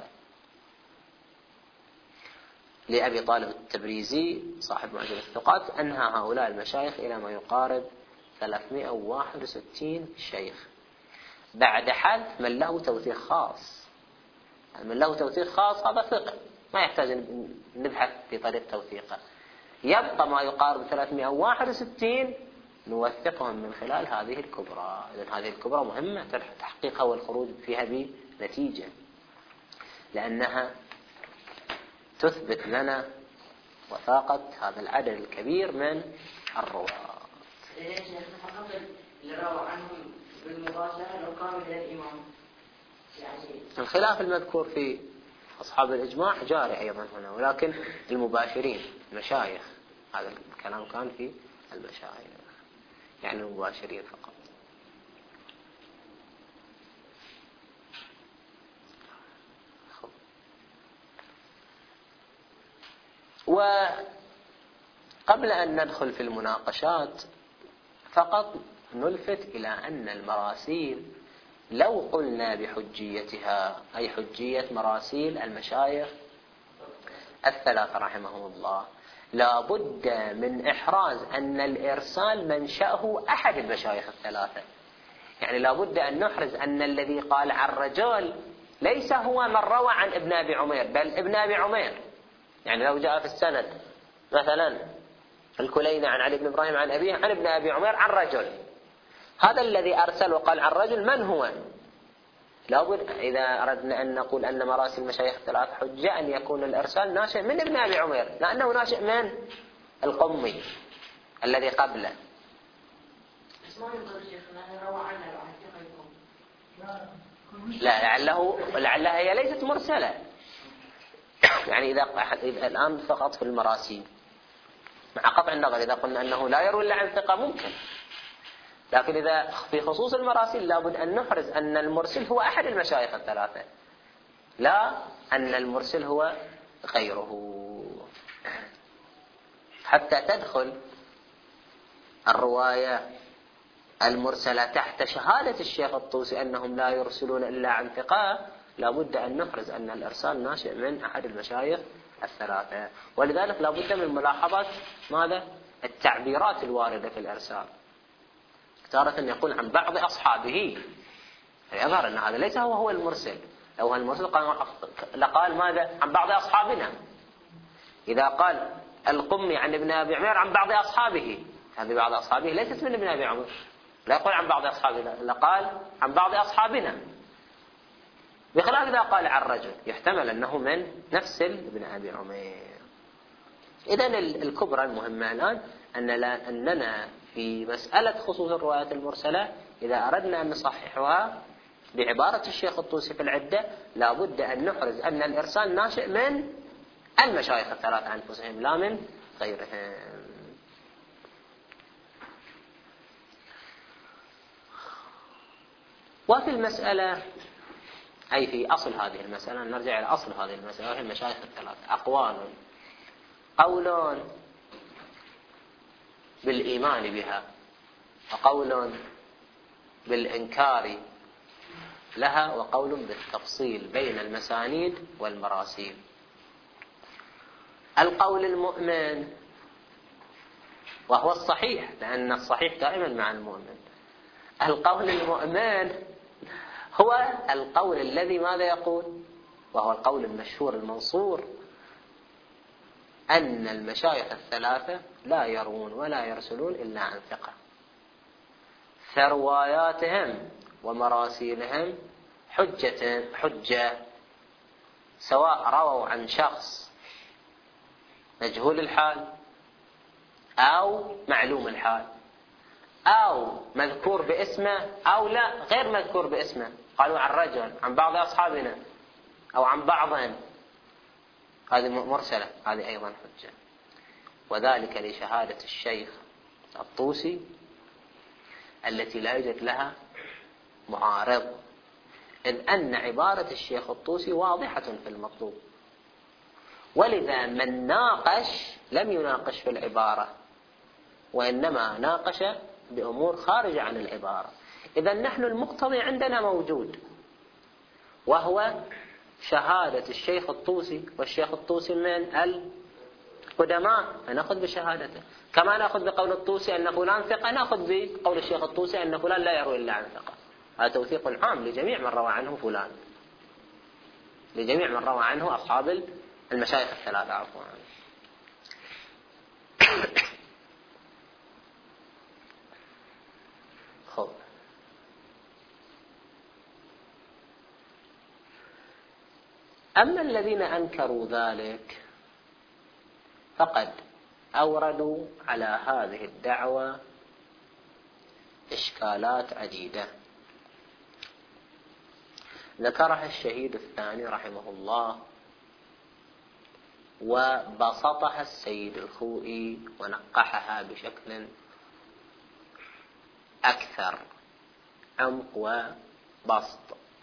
لأبي طالب التبريزي صاحب معجم الثقات أنهى هؤلاء المشايخ إلى ما يقارب ثلاثمائة وواحد وستين شيخ بعد حذف من له توثيق خاص. من له توثيق خاص هذا ثقة ما يحتاج نبحث في طريق توثيقه. يبقى ما يقارب ثلاثمائة وواحد وستين نوثقهم من خلال هذه الكبرى. إذن هذه الكبرى مهمة تحقيقها والخروج فيها بنتيجة، لأنها تثبت لنا وثاقة هذا العدد الكبير من الرواة. ليش فقط اللي روى عنهم بالمباشرة لو كانوا من الإمام؟ يعني الخلاف المذكور في أصحاب الإجماع جاري أيضا هنا، ولكن المباشرين المشايخ هذا الكلام كان في المشايخ، يعني المباشرين فقط. وقبل أن ندخل في المناقشات فقط نلفت إلى أن المراسيل لو قلنا بحجيتها، أي حجية مراسيل المشايخ الثلاثة رحمهم الله، لا بد من إحراز أن الإرسال منشأه أحد المشايخ الثلاثة. يعني لا بد أن نحرز أن الذي قال عن رجل ليس هو من روى عن ابن أبي عمير، بل ابن أبي عمير. يعني لو جاء في السند مثلا الكليني عن علي بن إبراهيم عن أبيه عن ابن أبي عمير عن رجل، هذا الذي أرسل وقال عن رجل من هو؟ لابد إذا أردنا أن نقول أن مراسل المشايخ الثلاث حجة أن يكون الإرسال ناشئ من ابن أبي عمير، لأنه ناشئ من القمي الذي قبله. لا لعله لعلها هي ليست مرسلة. يعني إذا الآن فقط في المراسيل مع قطع النظر إذا قلنا أنه لا يروي إلا عن ثقة ممكن، لكن إذا في خصوص المراسيل لابد أن نحرز أن المرسل هو أحد المشايخ الثلاثة، لا أن المرسل هو غيره، حتى تدخل الرواية المرسلة تحت شهادة الشيخ الطوسي أنهم لا يرسلون إلا عن ثقة. لابد أن نحرز أن الإرسال ناشئ من أحد المشايخ الثلاثة. ولذلك لابد من ملاحظة ماذا؟ التعبيرات الواردة في الإرسال. تارة يقول عن بعض أصحابه، يظهر أن هذا ليس هو هو المرسل. لو هو المرسل قال لقال ماذا؟ عن بعض أصحابنا. إذا قال القمي عن ابن أبي عمير عن بعض أصحابه، هذه بعض أصحابه ليست من ابن أبي عمير، لا يقول عن بعض أصحابنا، لقال عن بعض أصحابنا، بخلاف إذا قال عن رجل يحتمل أنه من نفس ابن أبي عمير. إذن الكبرى المهمة الآن أننا, أننا في مسألة خصوص الروايات المرسلة إذا أردنا أن نصححها بعبارة الشيخ الطوسي في العدة لابد أن نحرز أن الإرسال ناشئ من المشايخ الثلاثة أنفسهم لا من غيرهم. وفي المسألة أي في أصل هذه المسألة، نرجع إلى أصل هذه المسألة وهي المشايخ الثلاثة، أقوال قول بالإيمان بها، وقول بالإنكار لها، وقول بالتفصيل بين المسانيد والمراسيل. القول المؤمن وهو الصحيح، لأن الصحيح دائما مع المؤمن. القول المؤمن هو القول الذي ماذا يقول؟ وهو القول المشهور المنصور أن المشايخ الثلاثة لا يروون ولا يرسلون إلا عن ثقة، فرواياتهم ومراسيلهم حجة حجة سواء رووا عن شخص مجهول الحال أو معلوم الحال أو مذكور باسمه أو لا غير مذكور باسمه، قالوا عن رجل عن بعض أصحابنا أو عن بعضهم، هذه مرسلة، هذه أيضا حجة. وذلك لشهادة الشيخ الطوسي التي لا يوجد لها معارض، إذ أن عبارة الشيخ الطوسي واضحة في المطلوب، ولذا من ناقش لم يناقش في العبارة وإنما ناقش بأمور خارجة عن العبارة. إذا نحن المقتضي عندنا موجود وهو شهادة الشيخ الطوسي، والشيخ الطوسي من القدماء فنأخذ بشهادته، كما نأخذ بقول الطوسي أن فلان ثقة، نأخذ بقول الشيخ الطوسي أن فلان لا يروي إلا عن ثقة. هذا توثيق عام لجميع من روى عنه فلان، لجميع من روى عنه أصحاب المشايخ الثلاثة عفوا. خب. أما الذين أنكروا ذلك فقد أوردوا على هذه الدعوة إشكالات عديدة ذكرها الشهيد الثاني رحمه الله، وبسطها السيد الخوئي ونقحها بشكل أكثر عمق وبسط.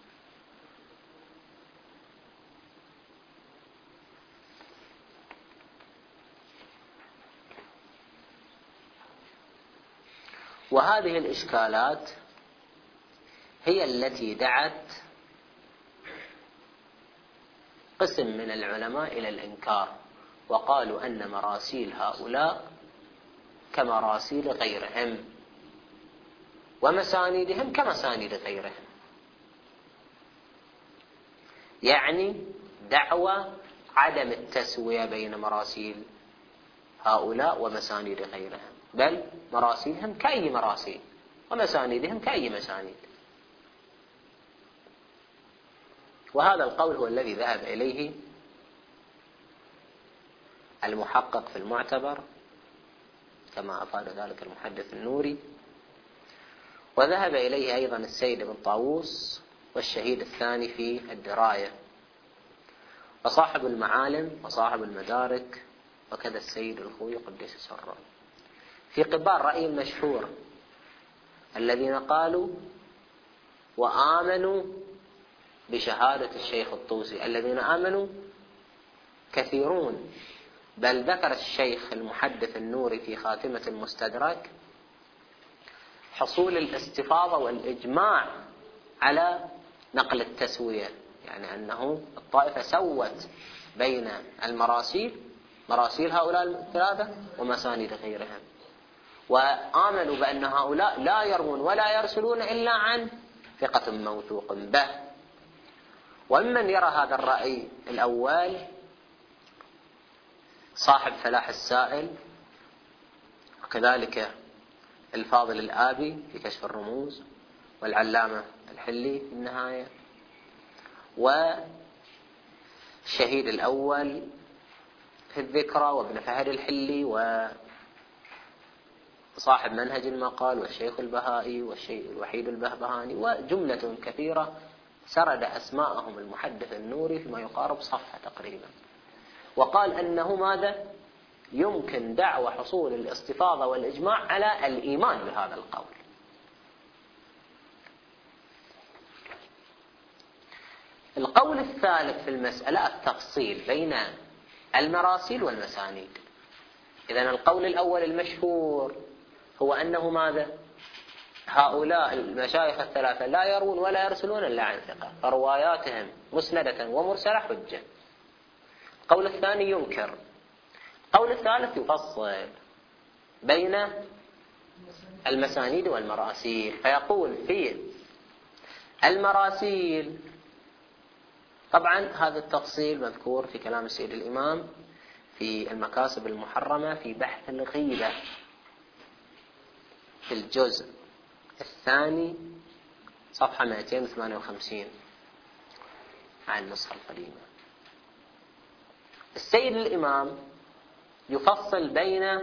وهذه الإشكالات هي التي دعت قسم من العلماء إلى الإنكار، وقالوا أن مراسيل هؤلاء كمراسيل غيرهم ومسانيدهم كمسانيد غيرهم، يعني دعوى عدم التسوية بين مراسيل هؤلاء ومسانيد غيرهم، بل مراسيلهم كأي مراسيل ومسانيدهم كأي مسانيد. وهذا القول هو الذي ذهب إليه المحقق في المعتبر كما أفاد ذلك المحدث النوري، وذهب إليه أيضا السيد بن طاووس والشهيد الثاني في الدراية، وصاحب المعالم وصاحب المدارك، وكذا السيد الخوي قدس سره. في قبال رأي المشهور الذين قالوا وآمنوا بشهادة الشيخ الطوسي، الذين آمنوا كثيرون، بل ذكر الشيخ المحدث النوري في خاتمة المستدرك حصول الاستفاضة والإجماع على نقل التسوية، يعني أنه الطائفة سوت بين المراسيل، مراسيل هؤلاء الثلاثة ومسانيد غيرهم، وآمنوا بأن هؤلاء لا يروون ولا يرسلون إلا عن ثقة موثوق به. ومن يرى هذا الرأي الأول صاحب فلاح السائل، وكذلك الفاضل الآبي في كشف الرموز، والعلامة الحلي في النهاية، والشهيد الأول في الذكرى، وابن فهد الحلي، وصاحب منهج المقال، والشيخ البهائي، والشيخ الوحيد البهبهاني، وجملة كثيرة سرد أسماءهم المحدث النوري فيما يقارب صفحة تقريبا، وقال أنه ماذا؟ يمكن دعوى حصول الاستفاضة والإجماع على الإيمان بهذا القول. القول الثالث في المسألة التفصيل بين المراسيل والمسانيد. إذن القول الأول المشهور هو أنه ماذا؟ هؤلاء المشايخ الثلاثة لا يرون ولا يرسلون إلا عن ثقة، فرواياتهم مسندة ومرسلة حجة. القول الثاني ينكر. القول الثالث يفصل بين المسانيد والمراسيل، فيقول في المراسيل، طبعا هذا التفصيل مذكور في كلام السيد الإمام في المكاسب المحرمة في بحث الغيبة في الجزء الثاني صفحة مئتين وثمانية وخمسين عن النسخة القديمة. السيد الإمام يفصل بين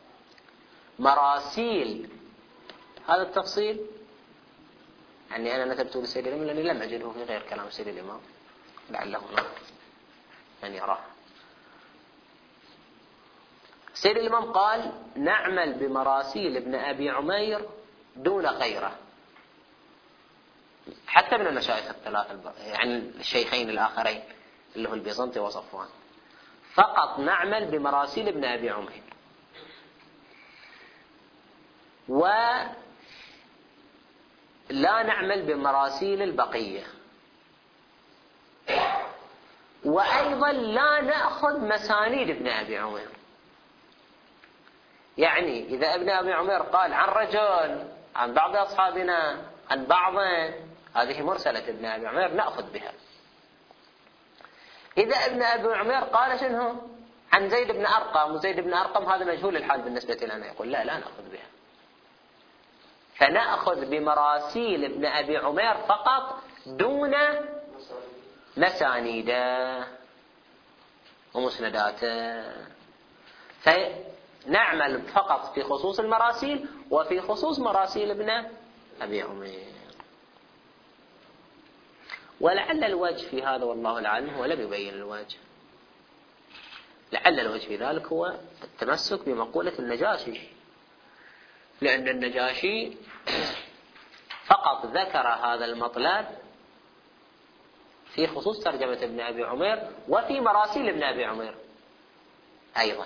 مراسيل، هذا التفصيل يعني أنا نتبت للسيد الإمام لأني لم أجده في غير كلام السيد الإمام، لعله هناك من يراه. السيد الإمام قال نعمل بمراسيل ابن أبي عمير دون غيره، حتى من المشايخ الثلاثة يعني الشيخين الآخرين اللي هو البيزنطي وصفوان، فقط نعمل بمراسيل ابن أبي عمير، ولا نعمل بمراسيل البقية، وأيضا لا نأخذ مسانيد ابن أبي عمير. يعني إذا ابن أبي عمير قال عن رجل عن بعض أصحابنا عن بعض، هذه مرسلة ابن أبي عمير نأخذ بها. إذا ابن أبي عمير قال شنو عن زيد بن أرقم، وزيد بن أرقم هذا مجهول الحال بالنسبة لنا، يقول لا لا نأخذ بها. فنأخذ بمراسيل ابن أبي عمير فقط دون مسانيده ومسنداته، فنعمل فقط في خصوص المراسيل وفي خصوص مراسيل ابن أبي عمير. ولعل الوجه في هذا والله العالم هو لم يبين الوجه، لعل الوجه في ذلك هو التمسك بمقولة النجاشي، لأن النجاشي فقط ذكر هذا المطلب في خصوص ترجمة ابن أبي عمير وفي مراسيل ابن أبي عمير أيضا.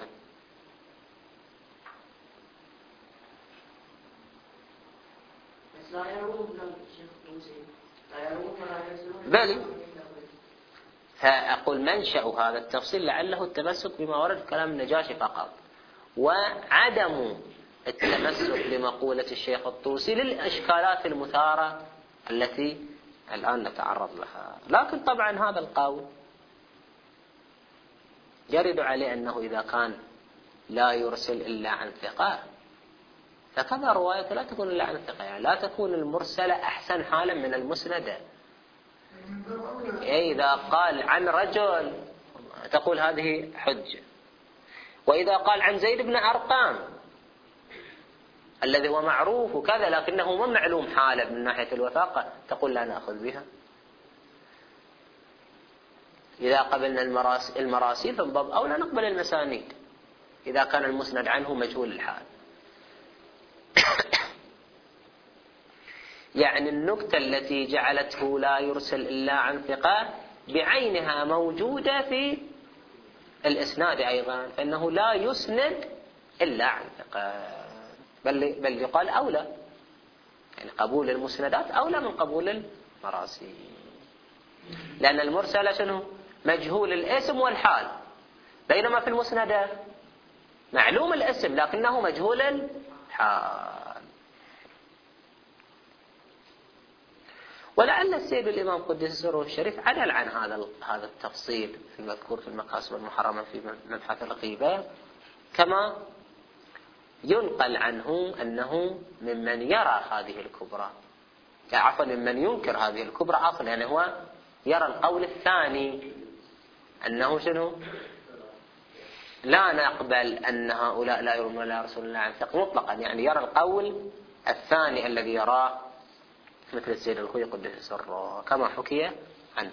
بل فأقول منشأ هذا التفصيل لعله التمسك بما ورد في كلام النجاشي فقط، وعدم التمسك بمقولة الشيخ الطوسي للإشكالات المثارة التي الآن نتعرض لها. لكن طبعا هذا القول يرد عليه أنه إذا كان لا يرسل إلا عن ثقة، فكذا رواية لا تكون إلا عن ثقة، يعني لا تكون المرسلة أحسن حالا من المسندة. إذا قال عن رجل تقول هذه حجة، وإذا قال عن زيد بن أرقم الذي هو معروف وكذا لكنه ما معلوم حاله من ناحية الوثاقة تقول لا نأخذ بها. إذا قبلنا المراسيل فمن باب أولى نقبل المسانيد إذا كان المسند عنه مجهول الحال. يعني النكتة التي جعلته لا يرسل إلا عن ثقة بعينها موجودة في الإسناد أيضا، فإنه لا يسند إلا عن ثقة، بل, بل يقال أولى، يعني قبول المسندات أولى من قبول المراسيل، لأن المرسلة شنو مجهول الاسم والحال، بينما في المسندة معلوم الاسم لكنه مجهول الحال. ولعل السيد الإمام قدس سره الشريف عدل عن هذا هذا التفصيل في المذكور في المكاسب المحرمة في مبحث الغيبة، كما ينقل عنه أنه ممن يرى هذه الكبرى، عفوا ممن ينكر هذه الكبرى عفوا، يعني هو يرى القول الثاني أنه شنو لا نقبل أن هؤلاء لا يرون ولا رسول الله عن ثقة مطلقا، يعني يرى القول الثاني الذي يراه مثل السيد الخوي قدس سره كما حكي عنه.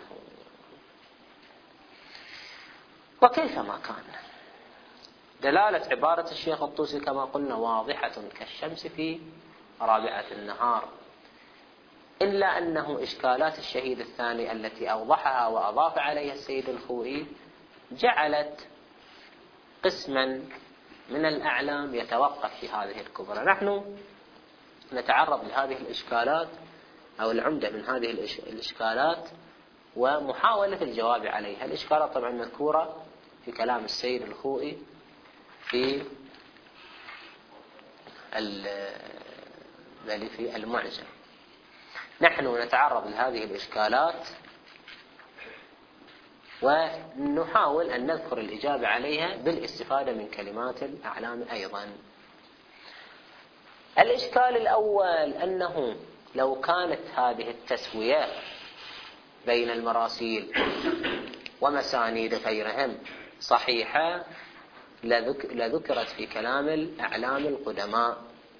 وكيف ما كان دلالة عبارة الشيخ الطوسي كما قلنا واضحة كالشمس في رابعة النهار، إلا أنه إشكالات الشهيد الثاني التي أوضحها وأضاف عليها السيد الخوئي جعلت قسما من الأعلام يتوقف في هذه الكبرى. نحن نتعرض لهذه الإشكالات أو العمدة من هذه الإشكالات ومحاولة الجواب عليها. الإشكالات طبعا مذكورة في كلام السيد الخوئي في في المعجم. نحن نتعرض لهذه الإشكالات ونحاول أن نذكر الإجابة عليها بالاستفادة من كلمات الأعلام أيضا. الإشكال الأول أنه لو كانت هذه التسوية بين المراسيل ومسانيد غيرهم صحيحة لذكرت في كلام الأعلام القدماء.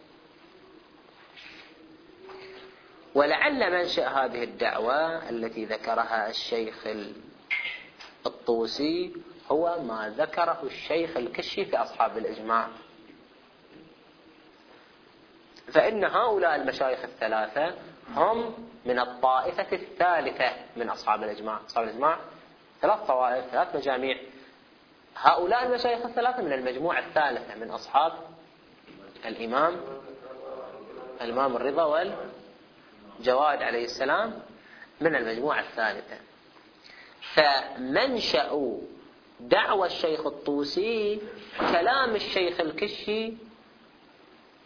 ولعل منشأ هذه الدعوة التي ذكرها الشيخ الطوسي هو ما ذكره الشيخ الكشي في أصحاب الإجماع، فإن هؤلاء المشايخ الثلاثة هم من الطائفة الثالثة من أصحاب الإجماع. أصحاب الإجماع ثلاث طوائف، ثلاث مجاميع، هؤلاء المشايخ الثلاثة من المجموعة الثالثة من أصحاب الإمام الإمام الرضا والجواد عليه السلام من المجموعة الثالثة. فمنشأ دعوى الشيخ الطوسي كلام الشيخ الكشي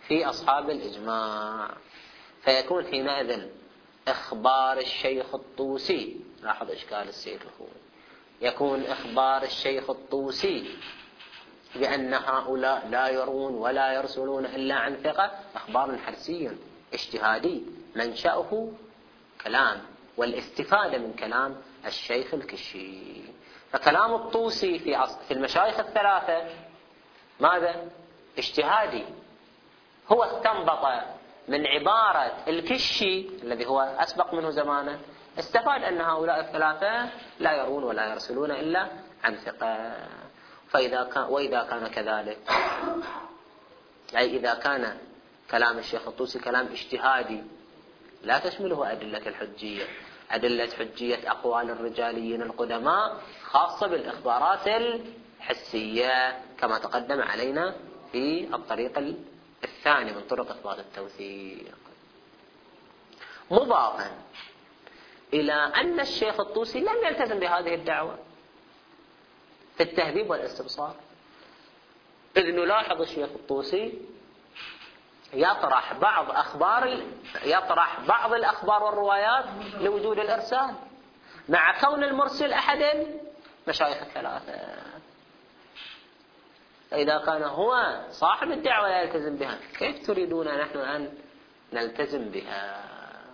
في أصحاب الإجماع، فيكون حينئذ إخبار الشيخ الطوسي، لاحظ إشكال السيد الخوي، يكون إخبار الشيخ الطوسي بأن هؤلاء لا يرون ولا يرسلون إلا عن ثقة إخبار حرسي اجتهادي منشأه كلام والاستفادة من كلام الشيخ الكشي. فكلام الطوسي في في المشايخ الثلاثة ماذا؟ اجتهادي، هو استنبط من عبارة الكشي الذي هو أسبق منه زمانه، استفاد أن هؤلاء الثلاثة لا يرون ولا يرسلون إلا عن ثقة. فإذا كان وإذا كان كذلك، أي إذا كان كلام الشيخ الطوسي كلام اجتهادي لا تشمله أدلة الحجية، أدلة حجية أقوال الرجاليين القدماء خاصة بالإخبارات الحسية كما تقدم علينا في الطريق الثاني من طرق إثبات التوثيق، مضافا إلى أن الشيخ الطوسي لم يلتزم بهذه الدعوة في التهذيب والاستبصار، إذ نلاحظ الشيخ الطوسي يطرح بعض أخبار يطرح بعض الأخبار والروايات لوجود الإرسال مع كون المرسل أحد مشايخ الثلاثة. فإذا كان هو صاحب الدعوة لا يلتزم بها، كيف تريدون نحن أن نلتزم بها؟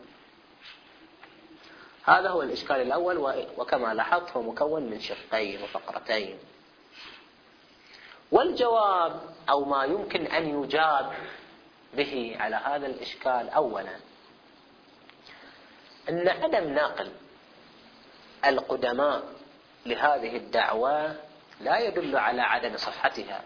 هذا هو الإشكال الأول، وكما لاحظت هو مكون من شقين وفقرتين. والجواب أو ما يمكن أن يجاب به على هذا الإشكال أولا أن عدم نقل القدماء لهذه الدعوة لا يدل على عدم صحتها،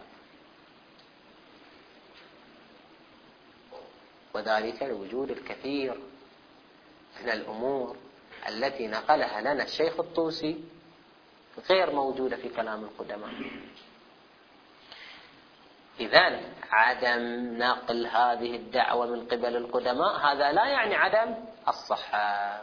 وذلك لوجود الكثير من الأمور التي نقلها لنا الشيخ الطوسي غير موجودة في كلام القدماء. إذن عدم نقل هذه الدعوة من قبل القدماء هذا لا يعني عدم الصحة،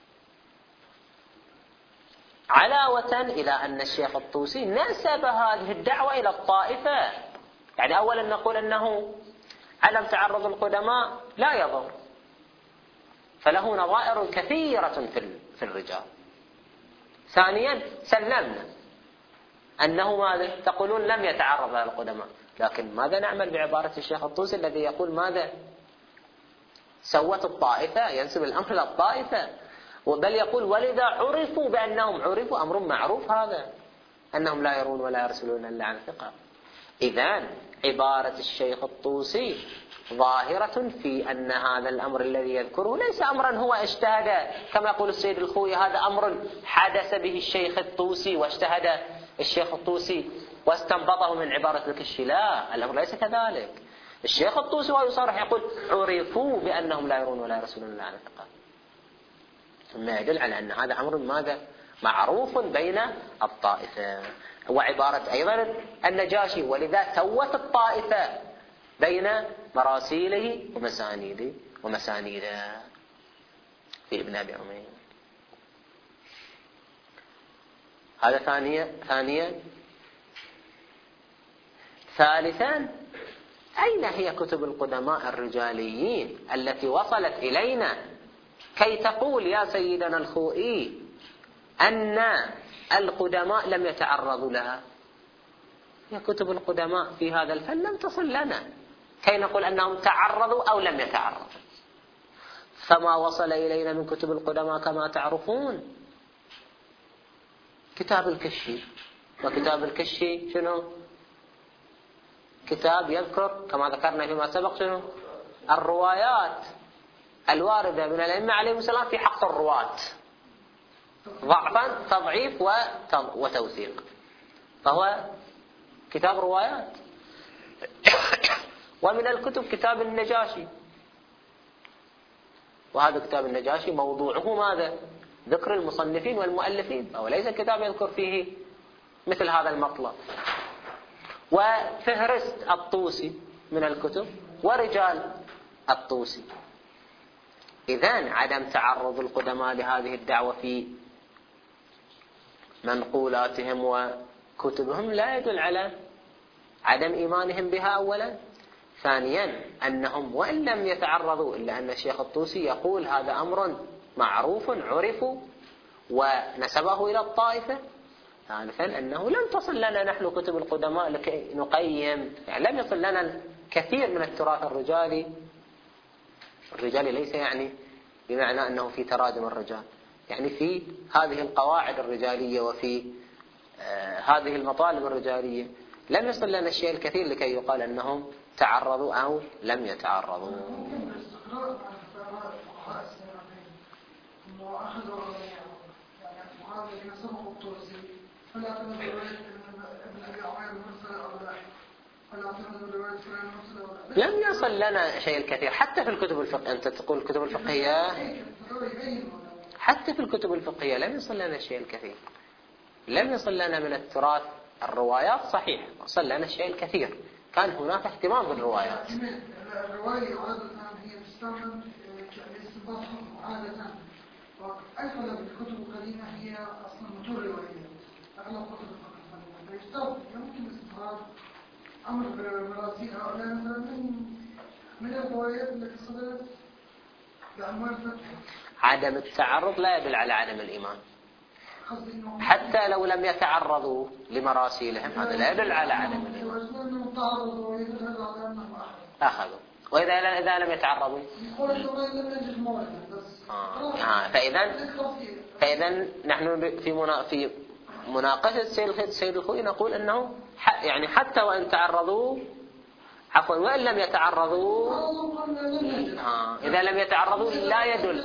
علاوة إلى أن الشيخ الطوسي نسب هذه الدعوة إلى الطائفة. يعني أولا نقول أنه عدم تعرض القدماء لا يضر، فله نظائر كثيرة في الرجال. ثانيا سلمنا أنه ماذا؟ تقولون لم يتعرض إلى القدماء، لكن ماذا نعمل بعبارة الشيخ الطوسي الذي يقول ماذا؟ سوت الطائفة، ينسب الأمر إلى الطائفة، بل يقول ولذا عرفوا بأنهم عرفوا، أمر معروف هذا أنهم لا يرون ولا يرسلون إلا عن ثقة. إذن عبارة الشيخ الطوسي ظاهرة في أن هذا الأمر الذي يذكره ليس أمرا هو اجتهد كما يقول السيد الخوي، هذا أمر حدث به الشيخ الطوسي واجتهد الشيخ الطوسي واستنبطه من عبارة الكشي. لا، الأمر ليس كذلك. الشيخ الطوسي ويصرح يقول عرفوا بأنهم لا يرون ولا يرسلون إلا عن ثقة، ثم يدل على أن هذا أمر ماذا؟ معروف بين الطائفة. وعبارة أيضا النجاشي ولذا سوت الطائفة بين مراسيله ومسانيده ومسانيده في ابن أبي عمير. هذا ثانيا. ثانيا ثالثا أين هي كتب القدماء الرجاليين التي وصلت إلينا كي تقول يا سيدنا الخوئي أن القدماء لم يتعرضوا لها؟ هي كتب القدماء في هذا الفن لم تصل لنا كي نقول أنهم تعرضوا أو لم يتعرضوا. فما وصل إلينا من كتب القدماء كما تعرفون كتاب الكشي. وكتاب الكشي شنو؟ كتاب يذكر كما ذكرنا فيما سبق شنو؟ الروايات الواردة من الأئمة عليهم السلام في حق الرواة، ضعفا تضعيف وتوثيق، فهو كتاب روايات. ومن الكتب كتاب النجاشي، وهذا كتاب النجاشي موضوعه ماذا؟ ذكر المصنفين والمؤلفين، أو ليس كتاب يذكر فيه مثل هذا المطلب. وفهرست الطوسي من الكتب ورجال الطوسي. إذن عدم تعرض القدماء لهذه الدعوة في منقولاتهم وكتبهم لا يدل على عدم إيمانهم بها أولا. ثانيا أنهم وإن لم يتعرضوا، إلا أن الشيخ الطوسي يقول هذا أمر معروف عرف ونسبه إلى الطائفة. ثالثا أنه لم تصل لنا نحن كتب القدماء لكي نقيم، يعني لم يصل لنا كثير من التراث الرجالي. الرجالي ليس يعني بمعنى أنه في تراجم الرجال، يعني في هذه القواعد الرجالية وفي آه هذه المطالب الرجالية لم يصل لنا الشيء الكثير لكي يقال أنهم تعرضوا أو لم يتعرضوا. لم يصل لنا شيء الكثير حتى في الكتب الفقهية. أنت تقول الكتب الفقهية، حتى في الكتب الفقهية لم يصل لنا الشيء الكثير. لم يصل لنا من التراث الروايات صحيح، وصل لنا الشيء الكثير. كان هناك اهتمام بالروايات. الرواية عادة هي تستخدم كالاستنباط عادة، وأغلب الكتب القديمة هي أصلا متون روايات. أغلب كتب الفقه فيستخدم يمكن استخراج أمر براسي هؤلاء مثلا من من الروايات التي صدرت بعنوان فتح. عدم التعرض لا يدل على عدم الإيمان، حتى لو لم يتعرضوا لمراسيلهم هذا لا يدل على عدم الإيمان. أخذوا. وإذا إذا لم يتعرضوا آه. آه. فإذا فإذا نحن في منا في مناقشة السيد الخوئي نقول أنه يعني حتى وإن تعرضوا عفوا وإن لم يتعرضوا آه. إذا لم يتعرضوا لا يدل.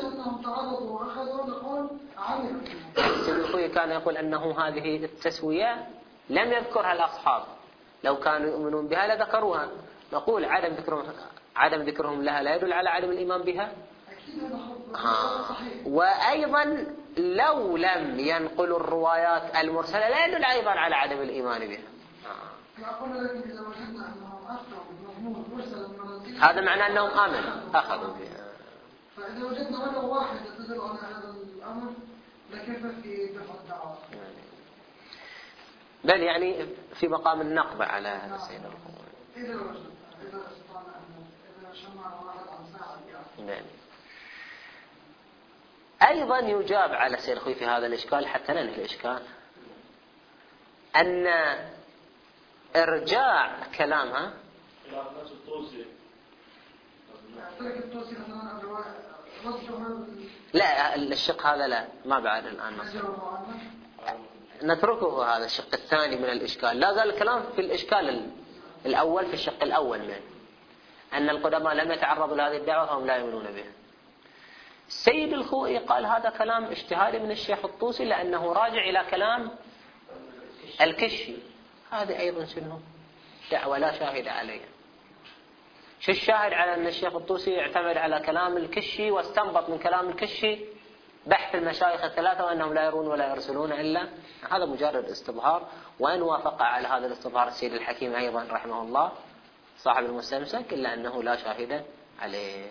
السيد الخوئي كان يقول أنه هذه التسوية لم يذكرها الأصحاب، لو كانوا يؤمنون بها لذكروها. نقول عدم ذكرهم عدم ذكرهم لها لا يدل على عدم الإيمان بها. آه. وأيضا لو لم ينقلوا الروايات المرسلة لا يدل أيضا على عدم الإيمان بها. آه. هذا معناه أنهم آمنوا أخذوا بها. فإذا وجدنا ولو واحد يدل على هذا الأمر لكيف في دفع الدعوة؟ بل يعني في مقام النقد على هذا السيد الخوئي. إذا وجدنا إذا استطعنا إذا شمعنا واحد عن ساعة يعني. أيضا يجاب على السيد الخوئي في هذا الإشكال حتى ننهي الإشكال أن إرجاع كلامها لا الشق هذا لا ما بعد الآن نتركه. هذا الشق الثاني من الإشكال لا زال الكلام في الإشكال الأول في الشق الأول منه أن القدماء لم يتعرضوا لهذه الدعوة فهم لا يؤمنون بها. السيد الخوئي قال هذا كلام اجتهادي من الشيخ الطوسي لأنه راجع إلى كلام الكشي. هذه أيضا شنو دعوة لا شاهد عليها. شو الشاهد على أن الشيخ الطوسي يعتمد على كلام الكشي واستنبط من كلام الكشي بحث المشايخ الثلاثة وأنهم لا يرون ولا يرسلون إلا هذا مجرد استظهار. وإن وافق على هذا الاستظهار السيد الحكيم أيضا رحمه الله صاحب المستمسك إلا أنه لا شاهد عليه.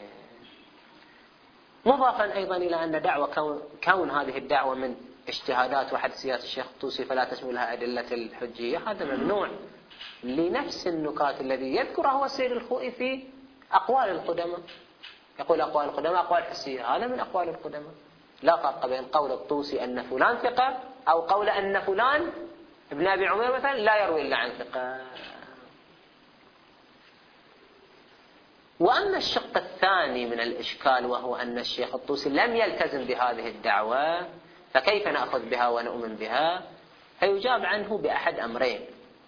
مضافا أيضا إلى أن دعوة كون, كون هذه الدعوة من اجتهادات وحدثيات الشيخ الطوسي فلا تشمل لها أدلة الحجية هذا ممنوع لنفس النكات الذي يذكرها هو السيد الخوئي في أقوال القدماء. يقول أقوال القدماء أقوال حسية، هذا من أقوال القدماء. لا فرق بين قول الطوسي أن فلان ثقة أو قول أن فلان ابن أبي عمير مثلا لا يروي إلا عن ثقة. وأما الشق الثاني من الإشكال وهو أن الشيخ الطوسي لم يلتزم بهذه الدعوة فكيف نأخذ بها ونؤمن بها؟ فيجاب عنه بأحد أمرين.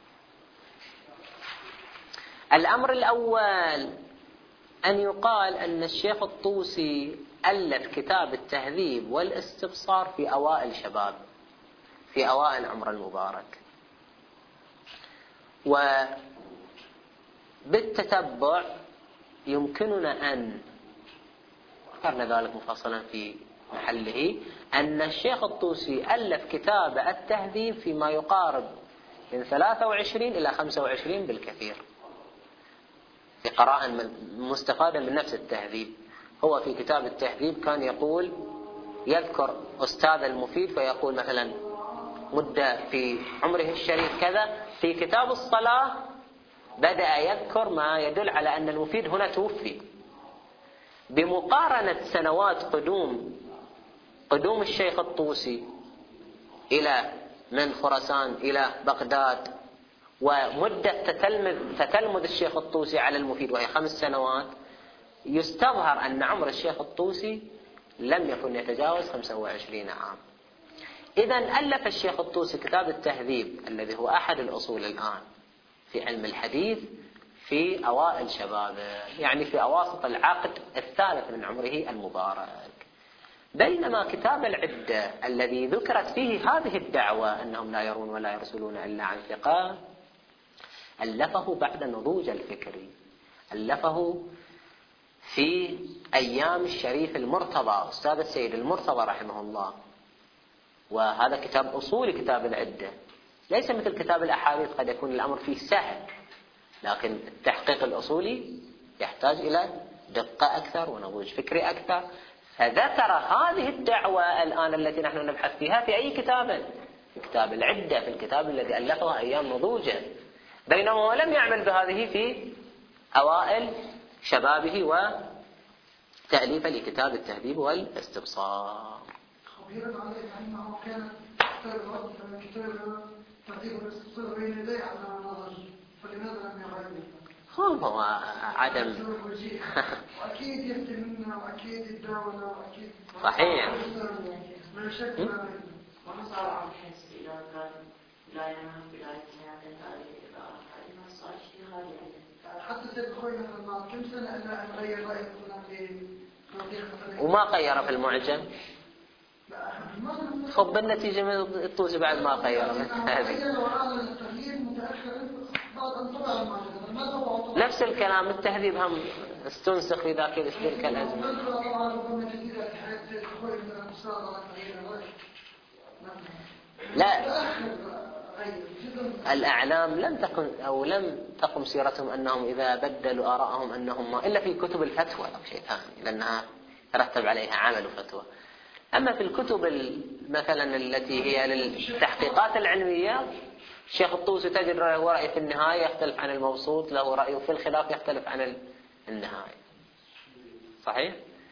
الأمر الأول أن يقال أن الشيخ الطوسي ألف كتاب التهذيب والاستبصار في أوائل شباب في أوائل عمر المبارك، وبالتتبع يمكننا أن ذكرنا ذلك مفصلا في محله أن الشيخ الطوسي ألف كتاب التهذيب فيما يقارب من ثلاثة وعشرين إلى خمسة وعشرين بالكثير في قراءة مستفادة من نفس التهذيب. هو في كتاب التهذيب كان يقول يذكر أستاذ المفيد فيقول مثلا مدة في عمره الشريف كذا. في كتاب الصلاة بدأ يذكر ما يدل على أن المفيد هنا توفي. بمقارنة سنوات قدوم قدوم الشيخ الطوسي إلى من خراسان إلى بغداد، ومدة تتلمذ, تتلمذ الشيخ الطوسي على المفيد وهي خمس سنوات، يستظهر أن عمر الشيخ الطوسي لم يكن يتجاوز خمسة وعشرين عام. إذن ألف الشيخ الطوسي كتاب التهذيب الذي هو أحد الأصول الآن في علم الحديث في أوائل شبابه، يعني في أواسط العقد الثالث من عمره المبارك. بينما كتاب العدة الذي ذكرت فيه هذه الدعوة أنهم لا يرون ولا يرسلون إلا عن ثقة، ألفه بعد نضوج الفكري، ألفه في أيام الشريف المرتضى أستاذ السيد المرتضى رحمه الله. وهذا كتاب أصولي كتاب العدة، ليس مثل كتاب الأحاديث قد يكون الأمر فيه سهل، لكن التحقيق الأصولي يحتاج إلى دقة أكثر ونضوج فكري أكثر. فذكر هذه الدعوة الآن التي نحن نبحث فيها في أي كتاب؟ في كتاب العدة، في الكتاب الذي ألفه أيام نضوجه، بينما هو لم يعمل بهذه في أوائل شبابه وتأليفه لكتاب التهذيب والاستبصار. خبيرا عليه أنه كان كتاب كتاب تهذيب والاستبصار بين يديه على نظر، فلماذا لم يغيره؟ هو عدم وأكيد يهتمنا وأكيد الدعوة وأكيد صحيح. ما شك ونصار عن حس إلى كان لا ينام بلا يتساعد هذه الإدارة فإنه صار شيء هذه حتى سيد أخوي مثلا كم سنة إلا أن غير رأيه هنا في توثيق وما غير في المعجم. خب بالنتيجة من الطوسي بعد ما غير نفس الكلام. التهذيب هم استنسخ في ذاك تلك الأزمة. لا، الأعلام لم تكن أو لم تقم سيرتهم أنهم إذا بدلوا آراءهم أنهم ما إلا في كتب الفتوى أو شيء ثاني، لأنها ترتب عليها عمل فتوى. أما في الكتب مثلا التي هي للتحقيقات العلمية، الشيخ الطوسي تجد له رأي في النهاية يختلف عن المبسوط، له رأي في الخلاف يختلف عن النهاية. صحيح؟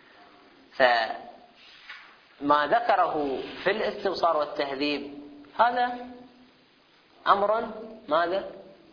فما ذكره في الاستبصار والتهذيب هذا أمر ماذا؟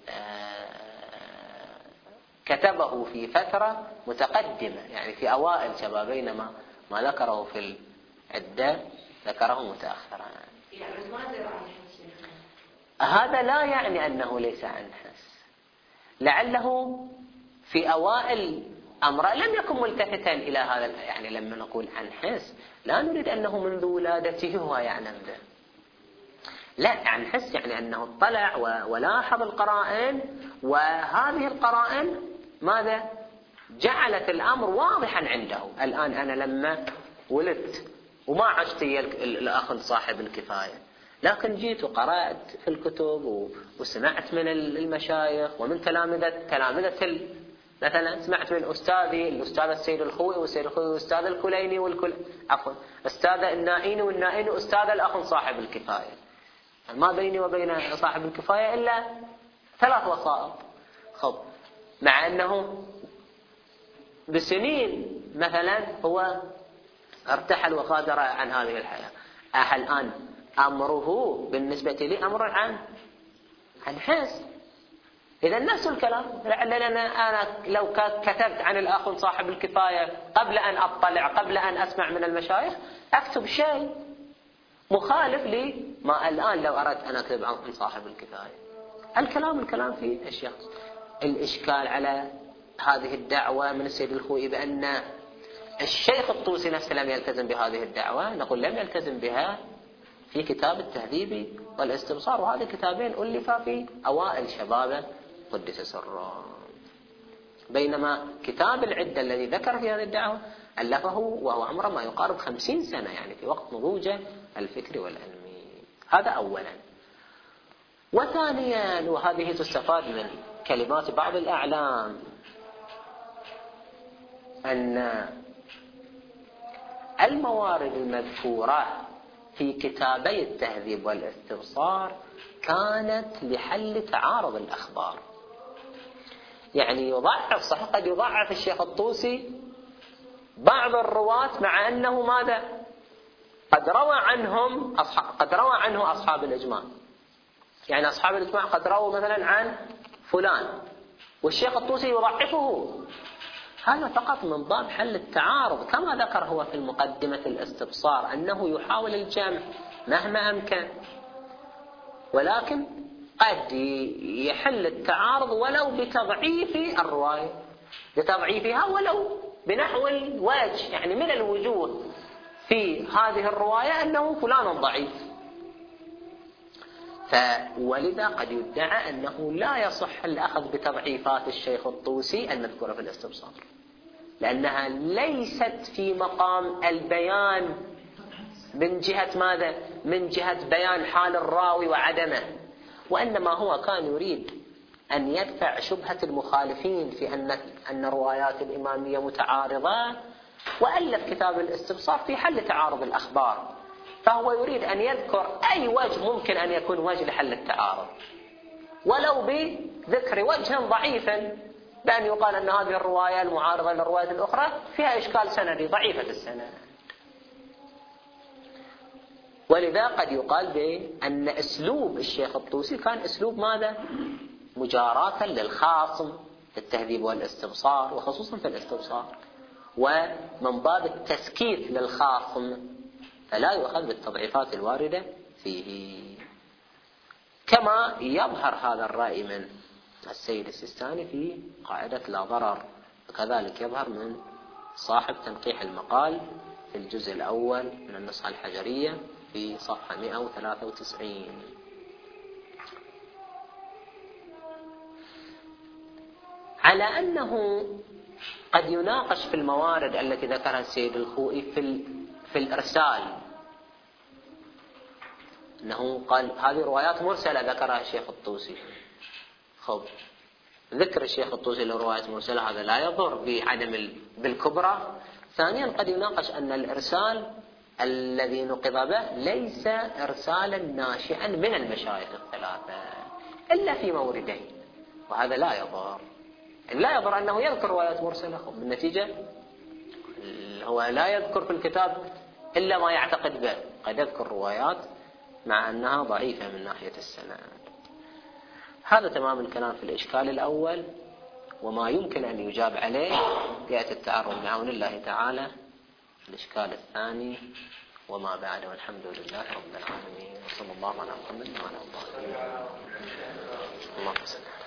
آه كتبه في فترة متقدمة، يعني في أوائل شباب، بينما ما ذكره في العدة ذكره متأخرا. يعني ما درى عن هذا لا يعني أنه ليس عن حس، لعله في أوائل أمره لم يكن ملتفتا إلى هذا. يعني لما نقول عن حس لا نريد أنه منذ ولادته هو يعلم به، لا، عن حس يعني أنه اطلع ولاحظ القرائن، وهذه القرائن ماذا؟ جعلت الأمر واضحا عنده. الآن أنا لما ولدت وما عشت الأخ صاحب الكفاية، لكن جيت وقرأت في الكتب وسمعت من المشايخ ومن تلامذة تلامذة مثلا سمعت من أستاذي الأستاذ السيد الخوئي والسيد الخوئي والأستاذ الكليني والكل عفوا أستاذ النائيني والنائيني أستاذ الأخ صاحب الكفاية. ما بيني وبين صاحب الكفاية إلا ثلاث وسائط. خب، مع أنه بسنين مثلا هو ارتحل وغادر عن هذه الحياة. أه الآن أمره بالنسبة لي أمر عن عن حس. إذا نفس الكلام، لأننا أنا لو كتبت عن الأخ صاحب الكفاية قبل أن أطلع قبل أن أسمع من المشايخ أكتب شيء مخالف لما الآن لو أردت أن أكتب عن صاحب الكفاية. الكلام الكلام في الشخص. الإشكال على هذه الدعوة من السيد الخوئي بأن الشيخ الطوسي نفسه لم يلتزم بهذه الدعوة، نقول لم يلتزم بها في كتاب التهذيب والاستبصار، وهذه كتابين ألفا في أوائل شبابه قدس سره. بينما كتاب العدة الذي ذكر في هذه الدعوة ألفه وهو عمره ما يقارب خمسين سنة، يعني في وقت نضوجه الفكري والعلمي. هذا أولا. وثانيا، وهذه تستفاد من كلمات بعض الأعلام، أن الموارد المذكورة في كتابي التهذيب والاستبصار كانت لحل تعارض الأخبار. يعني يضعف، صحيح قد يضعف الشيخ الطوسي بعض الرواة مع أنه ماذا؟ قد روى عنهم أصحاب قد روى عنه أصحاب الإجماع. يعني أصحاب الإجماع قد رووا مثلا عن فلان والشيخ الطوسي يضعفه. هذا فقط من باب حل التعارض، كما ذكر هو في المقدمة الاستبصار أنه يحاول الجمع مهما أمكن، ولكن قد يحل التعارض ولو بتضعيف الرواية، بتضعيفها ولو بنحو الوجه، يعني من الوجوه في هذه الرواية أنه فلان ضعيف. ولذا قد يدعى أنه لا يصح الأخذ بتضعيفات الشيخ الطوسي المذكورة في الاستبصار، لأنها ليست في مقام البيان من جهة ماذا؟ من جهة بيان حال الراوي وعدمه، وإنما هو كان يريد أن يدفع شبهة المخالفين في أن أن روايات الإمامية متعارضة، وألف كتاب الاستبصار في حل تعارض الأخبار، فهو يريد أن يذكر أي وجه ممكن أن يكون وجه لحل التعارض، ولو بذكر وجه ضعيف، بأن يقال أن هذه الرواية المعارضة للرواية الأخرى فيها إشكال سندي ضعيفة السند. ولذا قد يقال بأن أسلوب الشيخ الطوسي كان أسلوب ماذا؟ مجاراة للخاصم في التهذيب والاستبصار، وخصوصا في الاستبصار، ومن باب التسكيت للخاصم، فلا يؤخذ بالتضعيفات الواردة فيه. كما يظهر هذا الرأي من السيد السيستاني في قاعدة لا ضرر، وكذلك يظهر من صاحب تنقيح المقال في الجزء الأول من النسخة الحجرية في صفحة مئة وثلاثة وتسعين. على أنه قد يناقش في الموارد التي ذكرها السيد الخوئي في في الإرسال، أنه قال هذه روايات مرسلة ذكرها الشيخ الطوسي. خب ذكر الشيخ الطوسي لروايات مرسلة هذا لا يضر بعدم بالكبرى. ثانيا قد يناقش أن الإرسال الذي نقض به ليس إرسالا ناشئا من المشايخ الثلاثة إلا في موردين، وهذا لا يضر. لا يضر أنه يذكر روايات مرسلة، بالنتيجة هو لا يذكر في الكتاب إلا ما يعتقد به، قد يذكر روايات مع أنها ضعيفة من ناحية السند. هذا تمام الكلام في الإشكال الأول، وما يمكن أن يجاب عليه يأتي التعرض بعون الله تعالى الإشكال الثاني وما بعد، والحمد لله رب العالمين، وصلى الله على محمد وعلى آله وصحبه. اللهم صل